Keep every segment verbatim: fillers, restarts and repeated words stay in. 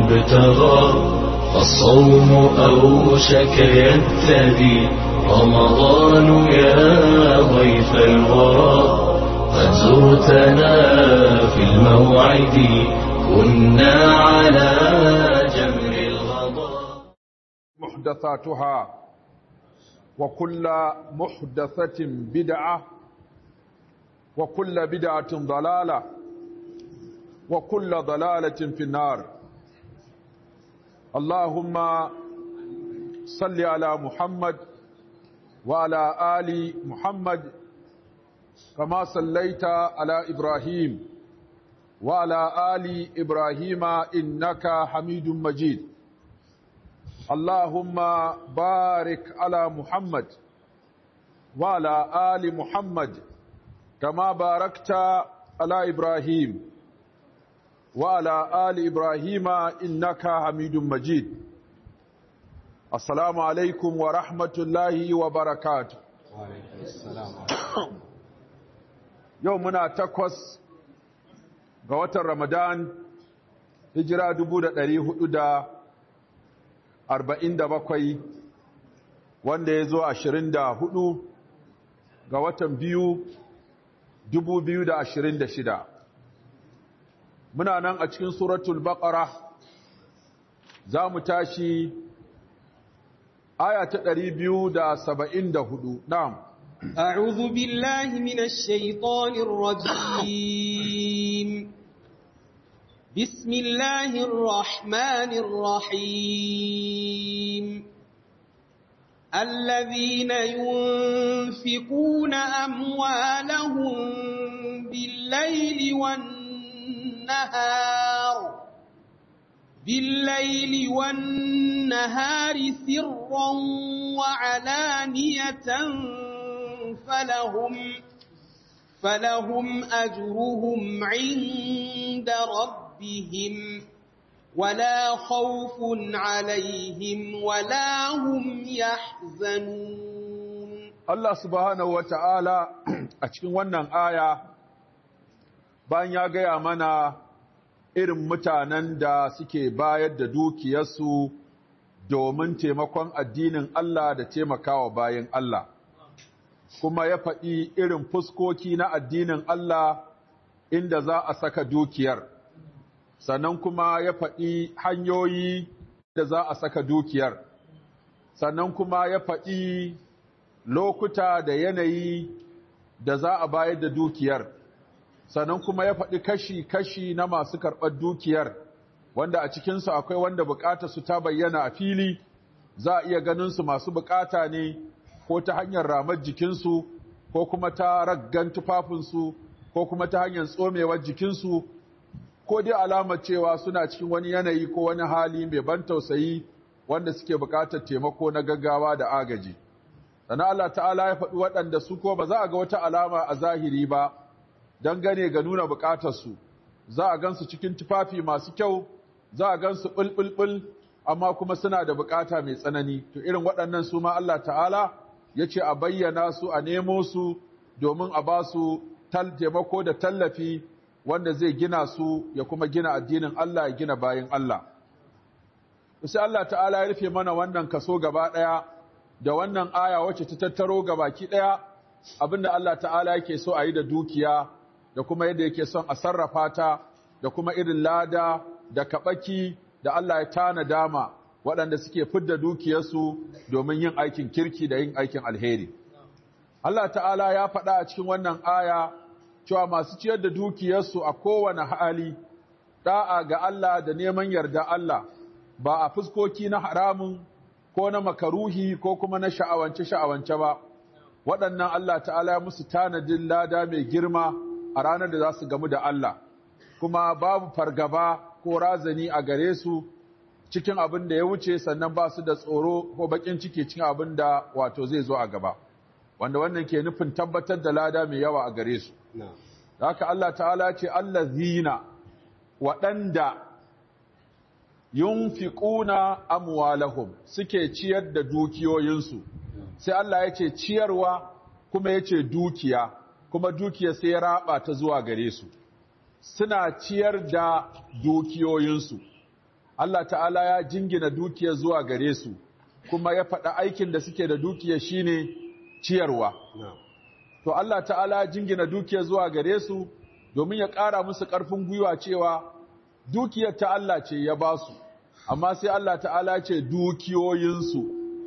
مبتغى الصوم أوشك يبتدي رمضان يا ضيف الورى قد زرتنا في الموعد كنا على جمر الغضا. محدثاتها وكل محدثة بدعة وكل بدعة ضلالة وكل ضلالة في النار. اللهم صل على محمد وعلى آل محمد كما صليت على إبراهيم وعلى آل إبراهيم إنك حميد مجيد. اللهم بارك على محمد وعلى آل محمد كما باركت على إبراهيم وعلى آل إبراهيم إنك حميد مجيد. السلام عليكم ورحمة الله وبركاته. وعليكم السلام. يومنا تقوس قوة رمضان هجرة دبودة دريه دا أربعين دا بقوي wanda ya zo ashirin da hudu ga watan biyu dubu biyu da ashirin da shida. Muna nan a cikin suratul Baqara za mu tashi aya ta ɗari biyu da saba'in da hudu. Na'am. أعوذ بالله من الشيطان الرجيم. بسم الله الرحمن الرحيم. الذين ينفقون أموالهم بالليل والنهار بالليل والنهار سرا وعلانية فلهم فلهم أجرهم عند ربهم ولا خوف عليهم ولا هم يحزنون. Allah subhanahu wa ta'ala a cikin wannan aya bayan ya gaya mana irin mutanen da suke bayar da dukiyarsu domin taimakon addinin Allah da taimakawa bayan Allah, kuma ya faɗi irin fuskoki na addinin Allah inda za a saka dukiyar, sannan kuma ya faɗi hanyoyi da za a saka dukiyar, sannan kuma ya faɗi lokuta da yanayi da za a bayar da dukiyar, sannan kuma ya faɗi kashi-kashi na masu karɓar dukiyar, wanda a cikinsu akwai wanda bukata su ta bayyana a fili, za a iya ganin su masu bukata ne ko ta hanyar ramar jikinsu, ko kuma ta raggan tufafinsu, ko kuma ta hanyar tsomewar jikinsu, ko dai alamar cewa suna cikin wani yanayi ko wani hali mai ban tausayi wanda suke bukatar taimako na gaggawa da agaji. Sannan Allah ta'ala ya faɗi waɗanda su ko ba za a ga wata alama a zahiri ba dangane ga nuna bukatarsu, za a gansu cikin tufafi masu kyau, za a gansu ɓulɓulɓul, amma kuma suna da bukata mai tsanani. To irin waɗannan su ma Allah ta'ala ya ce a bayyana su, a nemo su domin a ba su taimako da tallafi wanda zai gina su ya kuma gina addinin Allah, ya gina bayin Allah. Sai Allah ta'ala ya rufe mana wannan kaso gaba ɗaya da wannan aya wacce ta tattaro gabaki ɗaya abinda Allah ta'ala yake so a yi da dukiya, da kuma yadda yake son a sarrafa ta, da kuma irin lada da kaɓaki da Allah ya tana dama waɗanda suke fidda dukiyarsu domin yin aikin kirki da yin aikin alheri. Allah ta'ala ya faɗa a cikin wannan aya cewa masu ciyar da dukiyarsu a kowane hali, ɗa'a ga Allah da neman yarda Allah, ba a fuskoki na haramun ko na makaruhi ko kuma na sha'awance-sha'awance ba, waɗannan Allah ta'ala ya musu tanadin lada mai girma a ranar da za su gamu da Allah, kuma babu fargaba ko razani a gare su cikin abin da ya wuce, sannan ba su da tsoro ko bakin ciki cikin abin da wato zai zo a gaba, wanda wannan ke nufin tabbatar da lada mai yawa a gare su. Haka Allah ta'ala ce allazina waɗanda yunfiquna amwalahum suke ciyar da dukiyoyinsu, sai Allah ya ce ciyarwa kuma ya ce dukiya, kuma dukiya sai ya raba ta zuwa gare su, suna ciyar da dukiyoyinsu. Allah ta'ala ya jingina dukiyar zuwa gare su kuma ya faɗa aikin da suke da dukiyar shine ciyarwa to Allah ta'ala ya jingina dukiyar zuwa gare su domin ya ƙara musu ƙarfin gwiwa cewa dukiyar ta Allah ce ya ba su amma sai Allah ta'ala ce dukiyoyinsu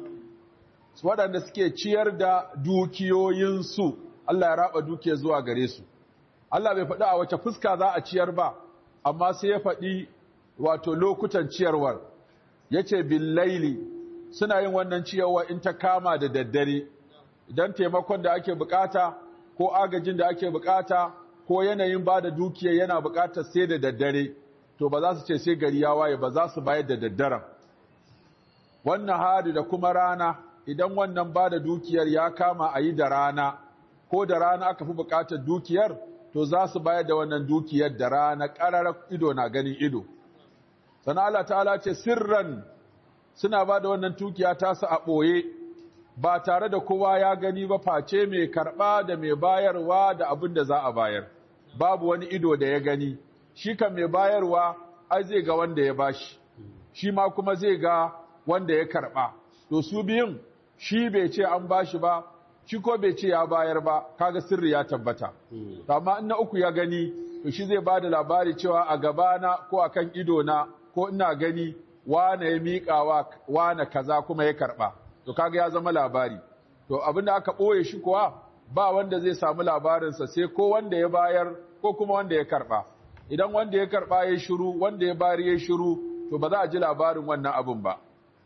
waɗanda suke ciyar da dukiyoyinsu Allah ya raba dukiyar zuwa gare su Allah bai faɗi a wace fuska za a ciyar ba amma sai ya faɗi wato lokutan ciyarwar yace billaili suna yin wannan ciyarwa in ta kama da daddare idan taimakon da ake bukata ko agajin da ake bukata ko yanayin ba da dukiya yana bukatar sai da daddare to ba za su ce sai gari ya waye ba za su bayar da daddaren wannan hari da kuma rana idan wannan ba da dukiyar ya kama a yi da rana ko da rana aka fi bukatar dukiyar to za su bayar da wannan dukiyar da rana ƙararar ido na ganin ido sana Allah ta'ala ce sirran suna ba da wannan dukiya ta su a ɓoye ba tare da kowa ya gani ba face mai karɓa da mai bayarwa da abin da za a bayar babu wani ido da ya gani shi kan mai bayarwa ai zai ga wanda ya bashi shi ma kuma zai ga wanda ya karɓa to su biyun shi bai ce an bashi ba shi ko bai ce ya bayar ba kaga sirri ya tabbata amma in na uku ya gani to shi zai bada labari cewa a gabana ko akan ido na ko ina gani wane ya miƙawa wane kaza kuma ya karɓa to kaga ya zama labari to abinda aka ɓoye shi kuwa ba wanda zai samu labarinsa sai ko wanda ya bayar ko kuma wanda ya karɓa idan wanda ya karɓa ya shiru wanda ya bayar ya shiru to ba za a ji labarin wannan abin ba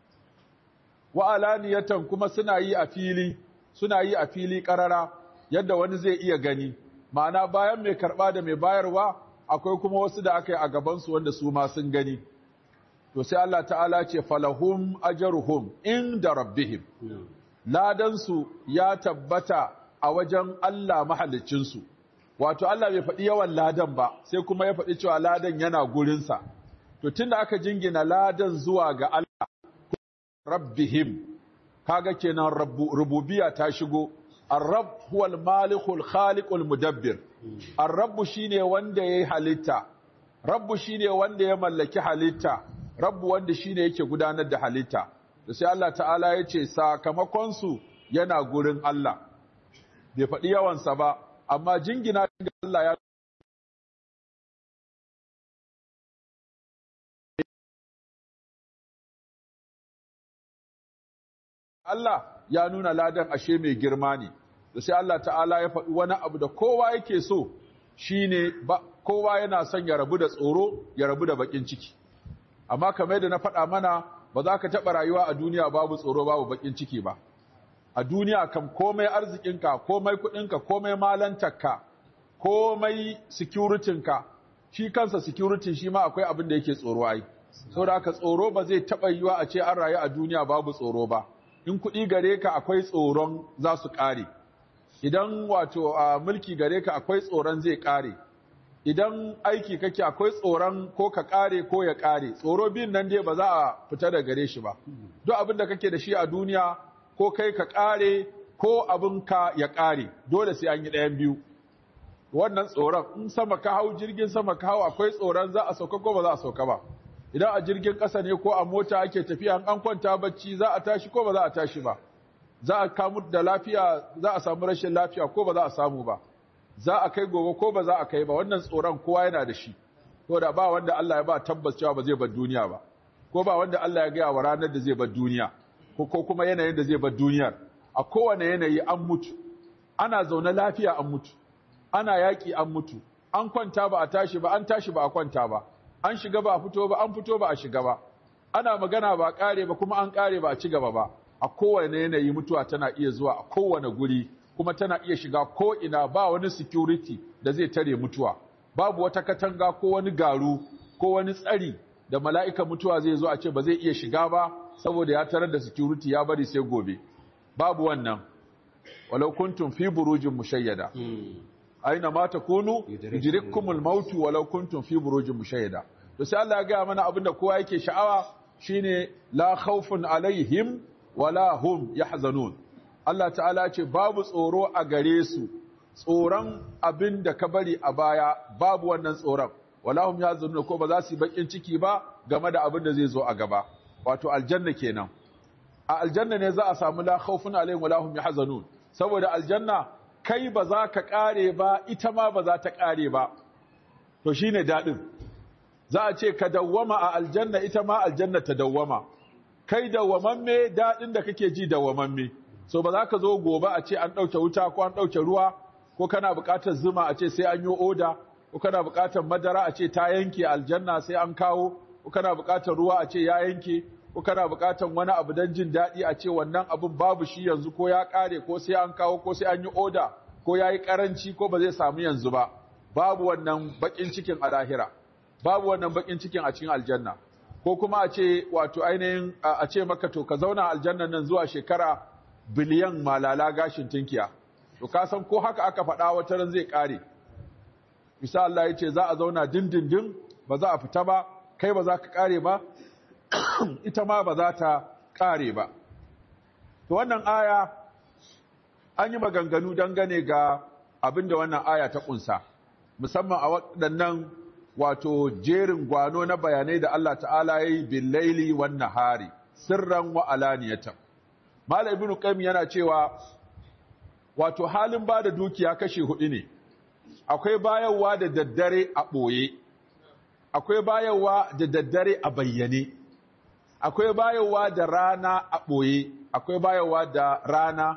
wa alaniyatan kuma suna yi a fili suna yi a fili ƙarara yadda wani zai iya gani ma'ana bayan mai karɓa da mai bayarwa akwai kuma wasu da aka yi a gabansu wanda su ma sun gani to sai Allah ta'ala ce falahum ajruhum inda rabbihim ladansu ya tabbata a wajen Allah mahaliccinsu wato Allah bai faɗi yawan ladan ba sai kuma ya faɗi cewa ladan yana gurinsa to tunda aka jingina ladan zuwa ga Allah rabbihim kaga kenan rububiyya ta shigo ar-rabb huwa al-malikul khaliqul mudabbir ar-rabb shine wanda yayi halitta rabbu shine wanda ya mallaki halitta rabbu wanda shine yake gudanar da halitta to sai Allah ta'ala ya ce sakamakon su yana gurin Allah bai faɗi yawan sa ba amma jingina ga Allah ya Allah ya nuna ladan ashe mai girma ne to sai Allah ta'ala ya faɗi wani abu da kowa yake so shine ba kowa yana son ya rabu da tsoro ya rabu da bakin ciki amma kamar da na faɗa mana ba za ka taɓa rayuwa a duniya babu tsoro babu bakin ciki ba a duniya kam komai arzikinka komai kuɗinka komai malantarka komai securitinka shi kansa security shi ma akwai abin da yake tsoro ai saboda haka tsoro ba zai taɓa yiwa a ce an rayu a duniya babu tsoro ba in kuɗi gare ka akwai tsoron za su ƙare idan wato a mulki gare ka akwai tsoron zai ƙare idan aiki kake akwai tsoron ko ka ƙare ko ya ƙare tsoro biyun nan dai ba za a fita da gare shi ba duk abin da kake da shi a duniya ko kai ka ƙare ko abin ka ya ƙare dole sai an yi ɗayan biyu wannan tsoron in sama ka hau jirgin sama ka hau akwai tsoron za a sauka ko ba za a sauka ba idan a jirgin ƙasa ne ko a mota ake tafiya an kwanta bacci za a tashi ko ba za a tashi ba za a kamu da lafiya za a samu rashin lafiya ko ba za a samu ba za a kai gobe ko ba za a kai ba wannan tsoron kowa yana da shi to da ba wanda Allah ya ba tabbas cewa ba zai bar duniya ba ko ba wanda Allah ya gaya wa ranar da zai bar duniya ko ko kuma yanayin da zai bar duniyar a kowane yanayi an mutu ana zaune lafiya an mutu ana yaƙi an mutu an kwanta ba a tashi ba an tashi ba a kwanta ba an shiga ba a fito ba an fito ba a shiga ba ana magana ba a ƙare ba kuma an ƙare ba a ci gaba ba a kowane yanayi mutuwa tana iya zuwa a kowane guri kuma tana iya shiga ko ina ba wani security da zai tare mutuwa babu wata katanga ko wani garu ko wani tsari da mala'ika mutuwa zai zo a ce ba zai iya shiga ba saboda ya tarar da security ya bari sai gobe babu wannan walau kuntum fi burujin mushayyada aina ma takunu yudrikkumul mautu walau kuntum fi burujin mushayyada to sai Allah ya ga mana abinda kowa yake sha'awa shine la khawfun alaihim wala hum yahzanun Allah ta'ala ce babu tsoro a gare su tsoron abin da ka bari a baya babu wannan tsoron wala hum yahzanun ko ba za su yi bakin ciki ba game da abin da zai zo a gaba wato aljanna kenan a aljanna ne za a samu la khawfun alaihim wala hum yahzanun saboda aljanna kai ba za ka kare ba ita ma ba za ta kare ba to shine dadin za a ce ka dawwama a aljanna ita ma aljanna ta dawwama kai dawwamamme dadin da kake ji dawwamamme so ba za ka zo gobe a ce an dauke wuta ko an dauke ruwa ko kana buƙatar zuma a ce sai an yi oda ko kana buƙatar madara a ce ta yanke aljanna sai an kawo ko kana buƙatar ruwa a ce ya yanke ko kana buƙatar wani abu don jin daɗi a ce wannan abin babu shi yanzu ko ya ƙare ko sai an kawo ko sai an yi oda ko ya yi ƙaranci ko ba zai samu yanzu ba babu wannan baƙin cikin a lahira babu wannan baƙin cikin a cikin aljanna ko kuma a ce wato ainihin a ce maka to ka zauna aljannan nan zuwa shekara biliyan malala gashin tinkiya to ka san ko haka aka faɗa wata ran zai ƙare bisa Allah ya ce za a zauna dindindin ba za a fita ba kai ba za ka ƙare ba ita ma ba za ta ƙare ba to wannan aya an yi maganganu dangane ga abin da wannan aya ta ƙunsa musamman a waɗannan wato jerin gwano na bayanai da Allah ta'ala ya yi billaili wan nahari sirran wa alaniyatan Malam Ibn Qayyim yana cewa wato halin ba da dukiya kashi hudu ne akwai bayarwa da daddare a ɓoye akwai bayarwa da daddare a bayyane akwai bayarwa da rana a ɓoye akwai bayarwa da rana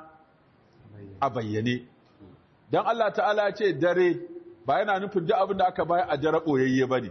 a bayyane don Allah ta'ala ce dare ba yana nufin duk abin da aka bayar a dare ɓoyayye ba ne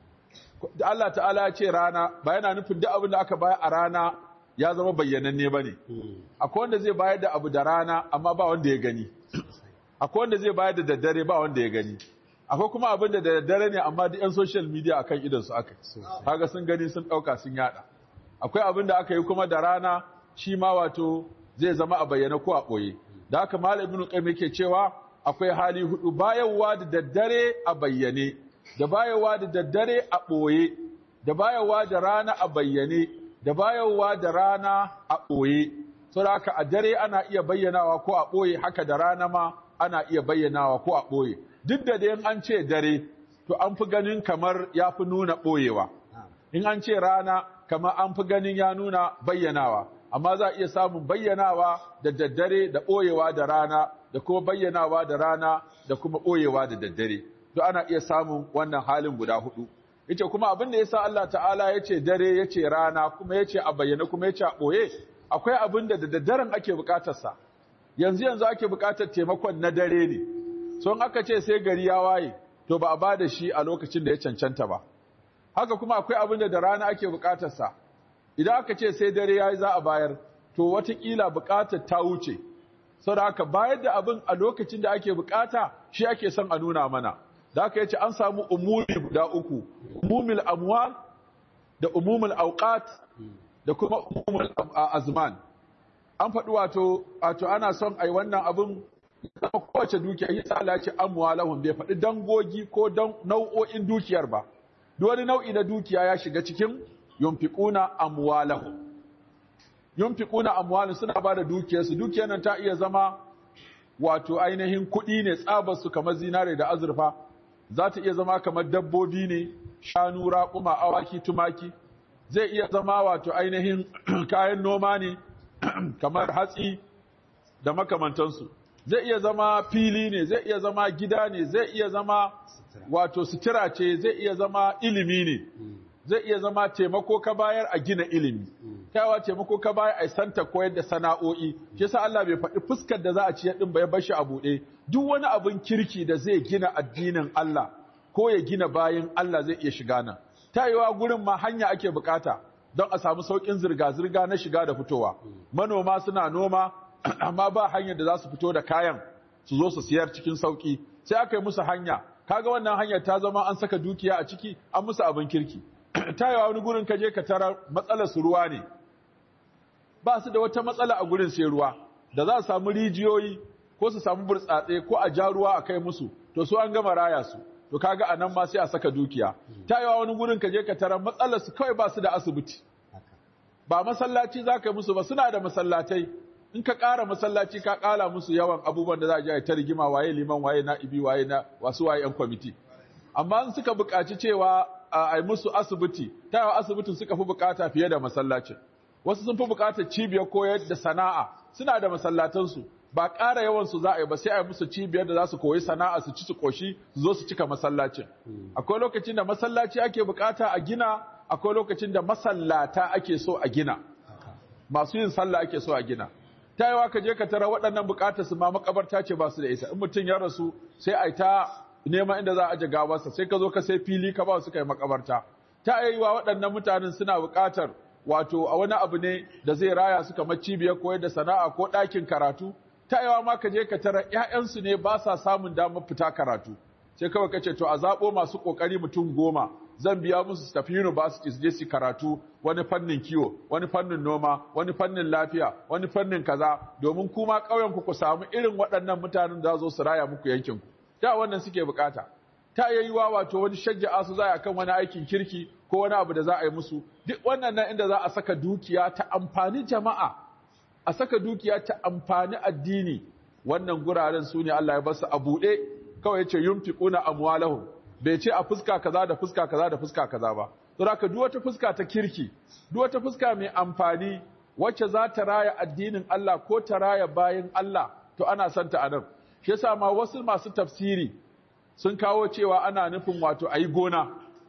da Allah ta'ala ce rana ba yana nufin duk abin da aka bayar a rana ya zama bayyananne ba ne akwai wanda zai bayar da abu da rana amma ba wanda ya gani akwai wanda zai bayar da daddare ba wanda ya gani akwai kuma abin da daddare ne amma duk yan social media akan idonsu aka kaga sun gani sun ɗauka sun yada akwai abin da aka yi kuma da rana shi ma wato zai zama a bayyana ko a ɓoye da haka malam ibnu qayyim yake cewa akwai hali hudu bayarwa da daddare a bayyane da bayarwa da daddare a ɓoye da bayarwa da rana a bayyane da bayarwa da rana a ɓoye saboda haka a dare ana iya bayyanawa ko a ɓoye haka da rana ma ana iya bayyanawa ko a ɓoye duk da dai an ce dare to an fi ganin kamar ya fi nuna ɓoyewa in an ce rana kamar an fi ganin ya nuna bayyanawa amma za a iya samun bayyanawa da daddare da ɓoyewa da rana da kuma bayyanawa da rana da kuma ɓoyewa da daddare to ana iya samun wannan halin guda hudu yace kuma abin da yasa Allah ta'ala yace dare yace rana kuma yace a bayyana kuma yace a ɓoye akwai abin da da daddaren ake bukatar sa yanzu yanzu ake bukatar taimakon na dare ne so in aka ce sai gari ya waye to ba a bada shi a lokacin da ya cancanta ba haka kuma akwai abin da da rana ake bukatar sa idan aka ce sai dare yayi za a bayar to watakila bukatar ta wuce saboda haka bayar da abin a lokacin da ake bukata shi ake son a nuna mana da aka yace an samu umumi guda uku umumul amwal da umumul awqat da kuma umumul azman an faɗi wato wato ana son ai wannan abin kuma kowace dukiya yasa Allah ya ce amwalahum bai faɗi dangogi ko dan nau'o'in dukiyar ba duk wani nau'i na dukiya ya shiga cikin yunfiquna amwalahum yunfiquna amwalahum suna bada dukiyarsu dukiyar nan ta iya zama wato ainihin kuɗi ne tsabar su kamar zinare da azurfa za ta iya zama kamar dabbobi ne shanu raƙuma awaki tumaki zai iya zama wato ainihin kayan noma ne kamar hatsi da makamantansu zai iya zama fili ne zai iya zama gida ne zai iya zama wato sutura ce zai iya zama ilimi ne zai iya zama taimako ka bayar a gina ilimi kaiwa taimako ka bayar a santa koyar da sana'o'i shi yasa Allah bai faɗi fuskar da za a ci din ba ya bashi a buɗe duk wani abin kirki da zai gina addinin Allah ko ya gina bayin Allah zai iya shiga nan tayewa gurin ma hanya ake bukata don a samu saukin zirga-zirga na shiga da fitowa manoma suna noma amma ba hanyar da za su fito da kayan su zo su siyar cikin sauki sai aka yi musu hanya kaga wannan hanyar ta zama an saka dukiya a ciki an musu abin kirki tayewa wani gurin ka je ka tara matsalar su ruwa ne ba su da wata matsala a gurin sai ruwa da za su samu rijiyoyi ko su samu burtsatse ko a ja ruwa a kai musu to su an gama raya su to kaga anan ma sai a saka dukiya tayewa wani gurin ka je ka tara matsalar su kawai ba su da asibiti ba masallaci za ka yi musu ba suna da masallatai in ka ƙara masallaci ka ƙala musu yawan abubuwan da za a je ta rigima waye liman waye na'ibi waye na wasu waye yan kwamiti amma in suka buƙaci cewa a yi musu asibiti, ta yawa asibitin suka fi buƙata fiye da masallacin. Wasu sun fi buƙatar cibiyar koyar da sana'a, suna da masallatansu, ba ƙara yawansu za a yi ba sai a yi musu cibiyar da za su koyi sana'a su ci su ƙoshi su zo su cika masallacin. Akwai lokacin da masallaci ake buƙata a gina, akwai lokacin da masallata ake so a gina. Masu yin sallah ake so a gina. Ta yawa ka je ka tara waɗannan buƙatar su ma makabarta ce ba su da ita. In mutum ya rasu sai a yi ta neman inda za a aje gawarsa, sai ka zo ka sai fili ka ba su kai makabarta. Ta yawa waɗannan mutanen suna buƙatar wato a wani abu ne da zai raya su kamar cibiyar koyar da sana'a ko ɗakin karatu. Ta yawa ma ka je ka tara ‘ya'yansu ne ba sa samun damar fita karatu. Sai kawai ka ce to a zaɓo masu ƙoƙari mutum goma zan biya musu su tafi university su je su karatu wani fannin kiwo, wani fannin noma, wani fannin lafiya, wani fannin kaza domin kuma ƙauyen ku ku samu irin waɗannan mutanen da zo su raya muku yankin ku. Ta wannan suke bukata. Ta yayyuwa wato wani shajja'a su za a kan wani aikin kirki ko wani abu da za a yi musu. Duk wannan nan inda za a saka dukiya ta amfani jama'a, a saka dukiya ta amfani addini. Wannan guraren su ne Allah ya basu a buɗe, kawai ya ce yunfiquna amwalahum. Bai ce a fuska kaza da fuska kaza da fuska kaza ba. Don haka duk wata fuska ta kirki, duk wata fuska mai amfani wacce za ta raya addinin Allah ko ta raya bayin Allah, to ana son ta anan. Shi yasa ma wasu masu tafsiri sun kawo cewa ana nufin wato ayi gona.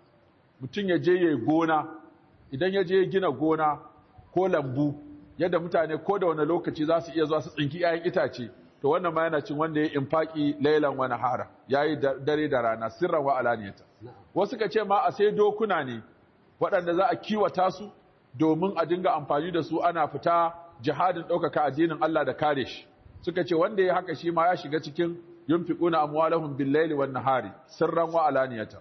Mutum ya je yayi gona, idan ya je ya gina gona ko lambu, yadda mutane ko da wani lokaci za su iya zuwa su tsinki 'ya'yan itace. To wannan ma yana cin wanda ya infaki lailan wa nahara, yayi dare da rana sirran wa alaniyata. Wasu ka ce ma a sai dokuna ne waɗanda za a kiwata su domin a dinga amfani da su ana fita jihadin ɗaukaka addinin Allah da kare shi. Suka ce wanda ya haka shi ma ya shiga cikin yunfiquna amwalahum bil-laili wan-nahari sirran wa alaniyata.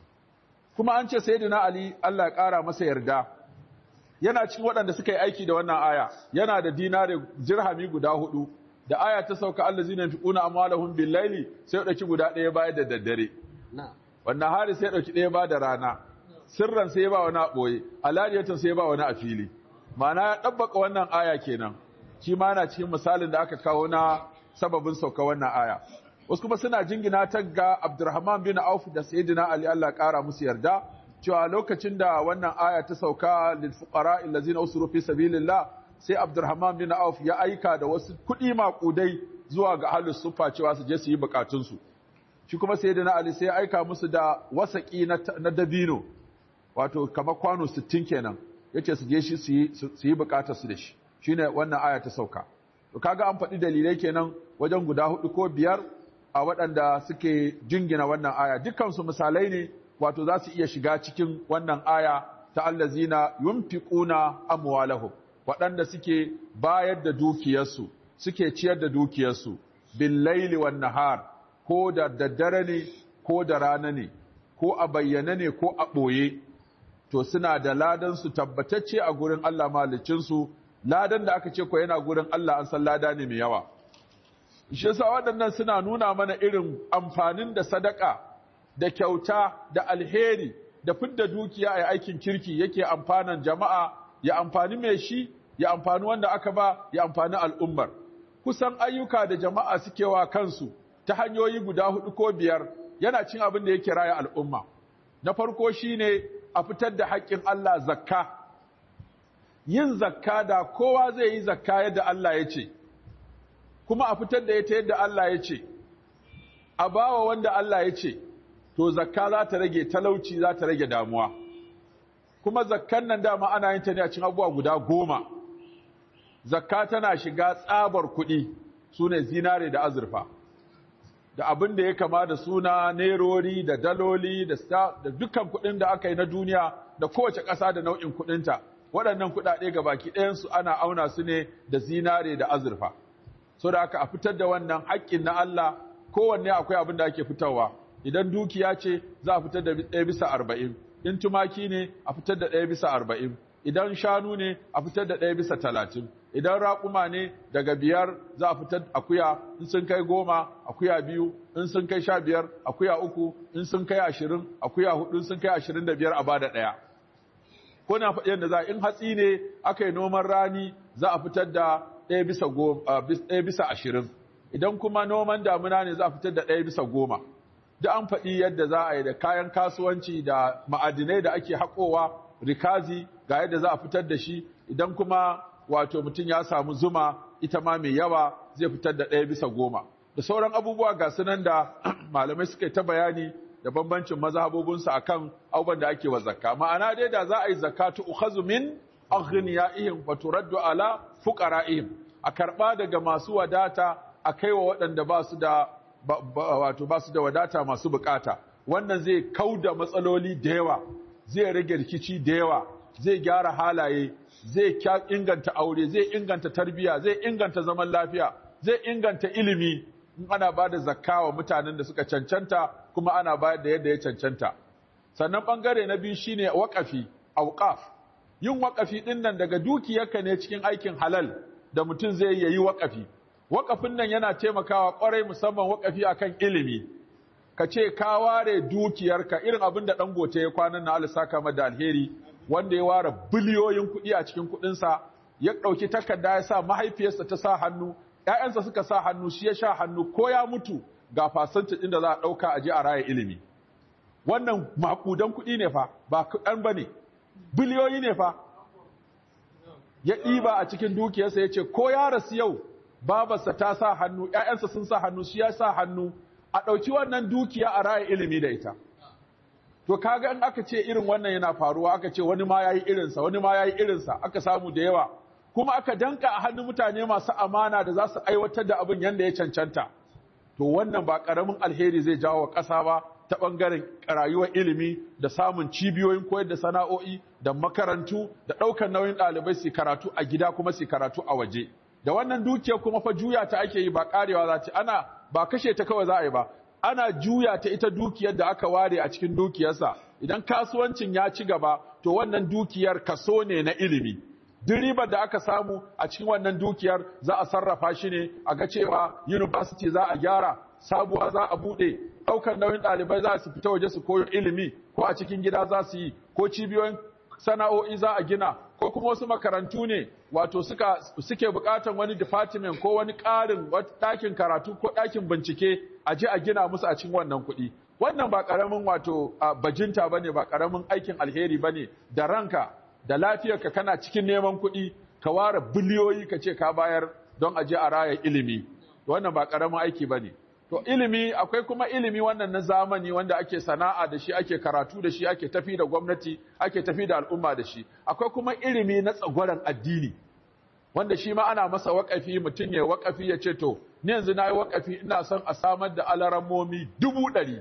Kuma an ce sayyidina Ali Allah ya ƙara masa yarda yana cikin waɗanda suka yi aiki da wannan aya, yana da dinare dirhami guda hudu. Da aya ta sauka allazina yunfiquna amwalahum bil-laili sai dauki guda ɗaya bayar da daddare. Wannan hari sai dauki ɗaya ba da rana. Sirran sai ba wani a boye, alaniyatan sai ba wani a fili. Ma'ana ya dabbaka wannan aya kenan. Shi ma yana cikin misalin da aka kawo na sababin sauka wannan aya. Wasu kuma suna jingina ta ga Abdurrahman bin Auf da Sayyidina Ali Allah ƙara musu yarda cewa lokacin da wannan aya ta sauka lil fuqara allazina usru fi sabilillah sai Abdurrahman bin Auf ya aika da wasu kuɗi maƙudai zuwa ga ahlus sufa cewa su je su yi bukatunsu. Shi kuma Sayyidina Ali sai ya aika musu da wasaki na dabino wato kamar kwano sittin kenan yace su je shi su yi bukatarsu da shi. Shine wannan aya ta sauka. To kaga an faɗi dalilai kenan wajen guda hudu ko biyar a waɗanda suke jingina wannan aya. Dukkansu misalai ne wato za su iya shiga cikin wannan aya ta allazina yunfiquna amwalahum, waɗanda suke bayar da dukiyarsu, suke ciyar da dukiyarsu bil laili wan nahar, ko da daddare ne ko da rana ne ko a bayyane ne ko a ɓoye, to suna da ladan su tabbatacce a gurin Allah malicin su. Ladan da aka ce ko yana gurin Allah an san lada ne mai yawa. Shi yasa waɗannan suna nuna mana irin amfanin da sadaka da kyauta da alheri da fidda dukiya a aikin kirki yake amfanan jama'a, ya amfani mai shi, ya amfani wanda aka ba, ya amfani al'ummar. Kusan ayyuka da jama'a suke wa kansu ta hanyoyi guda hudu ko biyar yana cin abin da yake raya al'umma. Na farko shine a fitar da haƙƙin Allah zakka. Yin zakka da kowa zai yi zakka yadda Allah ya ce, kuma a fitar da ita yadda Allah ya ce, a bawa wanda Allah ya ce, to zakka za ta rage talauci, za ta rage damuwa. Kuma zakkan nan dama ana yin ta ne a cikin abubuwa guda goma. Zakka tana shiga tsabar kuɗi, su ne zinare da azurfa, da abin da ya kama da suna nerori da daloli da dukkan kuɗin da aka yi na duniya da kowace ƙasa da nau'in kuɗinta. Waɗannan kuɗaɗe ga baki ɗayansu ana auna su ne da zinare da azurfa. So da aka a fitar da wannan haƙƙin na Allah, kowanne akwai abin da ake fitarwa. Idan dukiya ce za a fitar da ɗaya bisa arba'in, in tumaki ne a fitar da ɗaya bisa arba'in, idan shanu ne a fitar da ɗaya bisa talatin, idan raƙuma ne daga biyar za a fitar akuya, in sun kai goma akuya biyu, in sun kai sha biyar akuya uku, in sun kai ashirin akuya hudu, in sun kai ashirin da biyar a bada ɗaya. Ko na faɗi yadda za in hatsi ne aka yi noman rani za a fitar da ɗaya bisa ɗaya bisa ashirin, idan kuma noman damuna ne za a fitar da ɗaya bisa goma. da an faɗi yadda za a yi da kayan kasuwanci da ma'adinai da ake haƙowa rikazi ga yadda za a fitar da shi, idan kuma wato mutum ya samu zuma ita ma mai yawa zai fitar da ɗaya bisa goma da sauran abubuwa ga sunan da malamai suka yi ta bayani da bambancin mazhabobinsu akan abubuwan da ake wa zakka. Ma'ana dai da za a yi zakatu ukhazu min aghniyaihim wa turaddu ala fuqara'ihim, a karba daga masu wadata a kaiwa waɗanda ba su da wato ba su da wadata masu bukata. Wannan zai kauda matsaloli da yawa, zai rage rikici da yawa, zai gyara halaye, zai inganta aure, zai inganta tarbiyya, zai inganta zaman lafiya, zai inganta ilimi in ana ba da zakka wa mutanen da suka cancanta kuma ana bayar da yadda ya cancanta. Sannan ɓangare na biyu shine waƙafi, auƙaf. Yin waƙafi ɗin nan daga dukiyarka ne cikin aikin halal da mutum zai yi waƙafi. Waƙafin nan yana taimakawa ƙwarai musamman waƙafi akan ilimi. Ka ce ka ware dukiyarka irin abin da Dangote ya kwanan na Allah saka mada alheri, wanda ya ware biliyoyin kuɗi a cikin kuɗinsa, ya ɗauki takarda ya sa mahaifiyarsa ta sa hannu, ‘ya'yansa suka sa hannu, shi ya sha hannu, ko ya mutu ga fasanta ɗin da za a ɗauka a je a raya ilimi. Wannan maƙudan kuɗi ne fa, ba kuɗan ba ne, biliyoyi ne fa. Ya ɗiba a cikin dukiyarsa ya ce, ko ya rasu yau, babarsa ta sa hannu, ‘ya'yansa sun sa hannu, shi ya sa hannu, a ɗauki wannan dukiya a raya ilimi da ita. To kaga in aka ce irin wannan yana faruwa, aka ce wani ma ya yi irinsa, wani ma ya yi irinsa, aka samu da yawa, kuma aka danka a hannun mutane masu amana da za su aiwatar da abin yadda ya cancanta. To wannan ba ƙaramin alheri zai jawo wa ƙasa ba ta ɓangaren rayuwar ilimi da samun cibiyoyin koyar da sana'o'i da makarantu da ɗaukar nauyin ɗalibai su karatu a gida kuma su karatu a waje. Da wannan dukiya kuma fa juya ta ake yi ba ƙarewa za ta ana ba kashe ta kawai za a yi ba. Ana juya ta ita dukiyar da aka ware a cikin dukiyarsa. Idan kasuwancin ya ci gaba to wannan dukiyar kaso ne na ilimi. Duk ribar da aka samu a cikin wannan dukiyar za a sarrafa shi ne a ga cewa university za a gyara, sabuwa za a buɗe, ɗaukar nauyin ɗalibai za su fita waje su koyo ilimi, ko a cikin gida za su yi, ko cibiyoyin sana'o'i za a gina, ko kuma wasu makarantu ne wato suka suke buƙatar wani department ko wani ƙarin ɗakin karatu ko ɗakin bincike a je a gina musu a cikin wannan kuɗi. Wannan ba ƙaramin wato bajinta bane, ba ƙaramin aikin alheri bane, da ranka da lafiyarka kana cikin neman kuɗi ka ware biliyoyi ka ce ka bayar don a je a raya ilimi. Wannan ba ƙaramin aiki bane. To ilimi, akwai kuma ilimi wannan na zamani wanda ake sana'a da shi, ake karatu da shi, ake tafi da gwamnati, ake tafi da al'umma da shi. Akwai kuma ilimi na tsagwaron addini wanda shi ma ana masa waƙafi, mutum ya waƙafi ya ce to ni yanzu na yi waƙafi ina son a samar da alarammomi dubu ɗari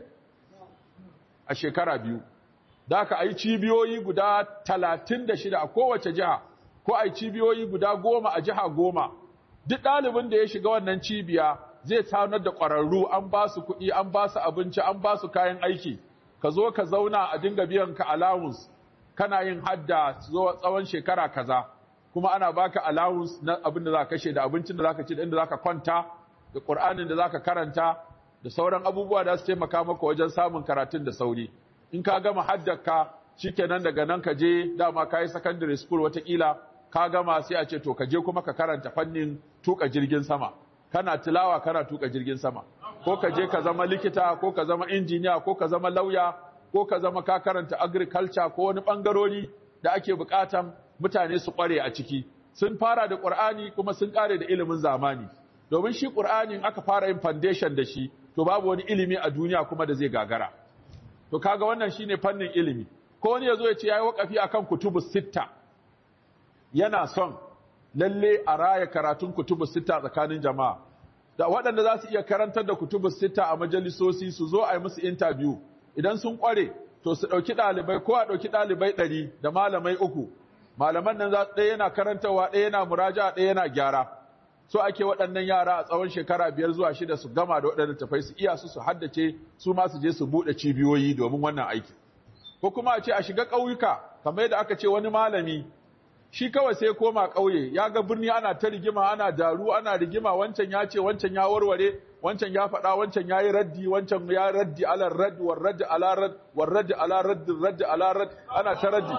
a shekara biyu. Da aka yi cibiyoyi guda talatin da shida a kowace jiha, ko a yi cibiyoyi guda goma a jiha goma. Duk ɗalibin da ya shiga wannan cibiya zai tanar da ƙwararru, an ba su kuɗi, an ba su abinci, an ba su kayan aiki. Ka zo ka zauna a dinga biyan ka allowance, kana yin hadda tsawon shekara kaza, kuma ana baka allowance na abin da za ka kashe, da abincin da za ka ci, da inda za ka kwanta, da ƙur'anin da za ka karanta, da sauran abubuwa da su taimaka maka wajen samun karatun da sauri. In ka gama haddarka shikenan daga nan ka je, dama ka yi secondary school watakila, ka gama sai a ce to ka je kuma ka karanta fannin tuka jirgin sama. Kana tilawa kana tuka jirgin sama, ko ka je ka zama likita, ko ka zama injiniya, ko ka zama lauya, ko ka zama ka karanta agriculture ko wani bangarori da ake bukatan mutane su kware a ciki. Sun fara da Qur'ani kuma sun kare da ilimin zamani. Domin shi Qur'ani aka fara yin foundation da shi, to babu wani ilimi a duniya kuma da zai gagara. To kaga wannan shine fannin ilimi. Ko wani yazo ya ce yayi wakafi akan kutubus sitta. Yana son lalle a raya karatun kutubus sitta tsakanin jama'a. Da waɗanda za su iya karantar da kutubus sitta a majalisosi su zo a yi musu interview. Idan sun ƙware, to su ɗauki ɗalibai, ko a ɗauki ɗalibai ɗari da malamai uku. Malaman nan ɗaya yana karantarwa, ɗaya yana muraja, ɗaya yana gyara. So ake waɗannan yara a tsawon shekara biyar zuwa shida su gama da waɗannan tafai, su iya su su haddace, su ma su je su buɗe cibiyoyi domin wannan aiki. Ko kuma a ce a shiga ƙauyuka, kamar yadda aka ce wani malami shi kawai sai koma ƙauye, ya ga birni ana ta rigima, ana daru, ana rigima, wancan ya ce, wancan ya warware, wancan ya faɗa, wancan ya yi raddi, wancan ya raddi alar raddi, war raddi ala raddi, war raddi ala raddi, raddi ala raddi, ana ta raddi.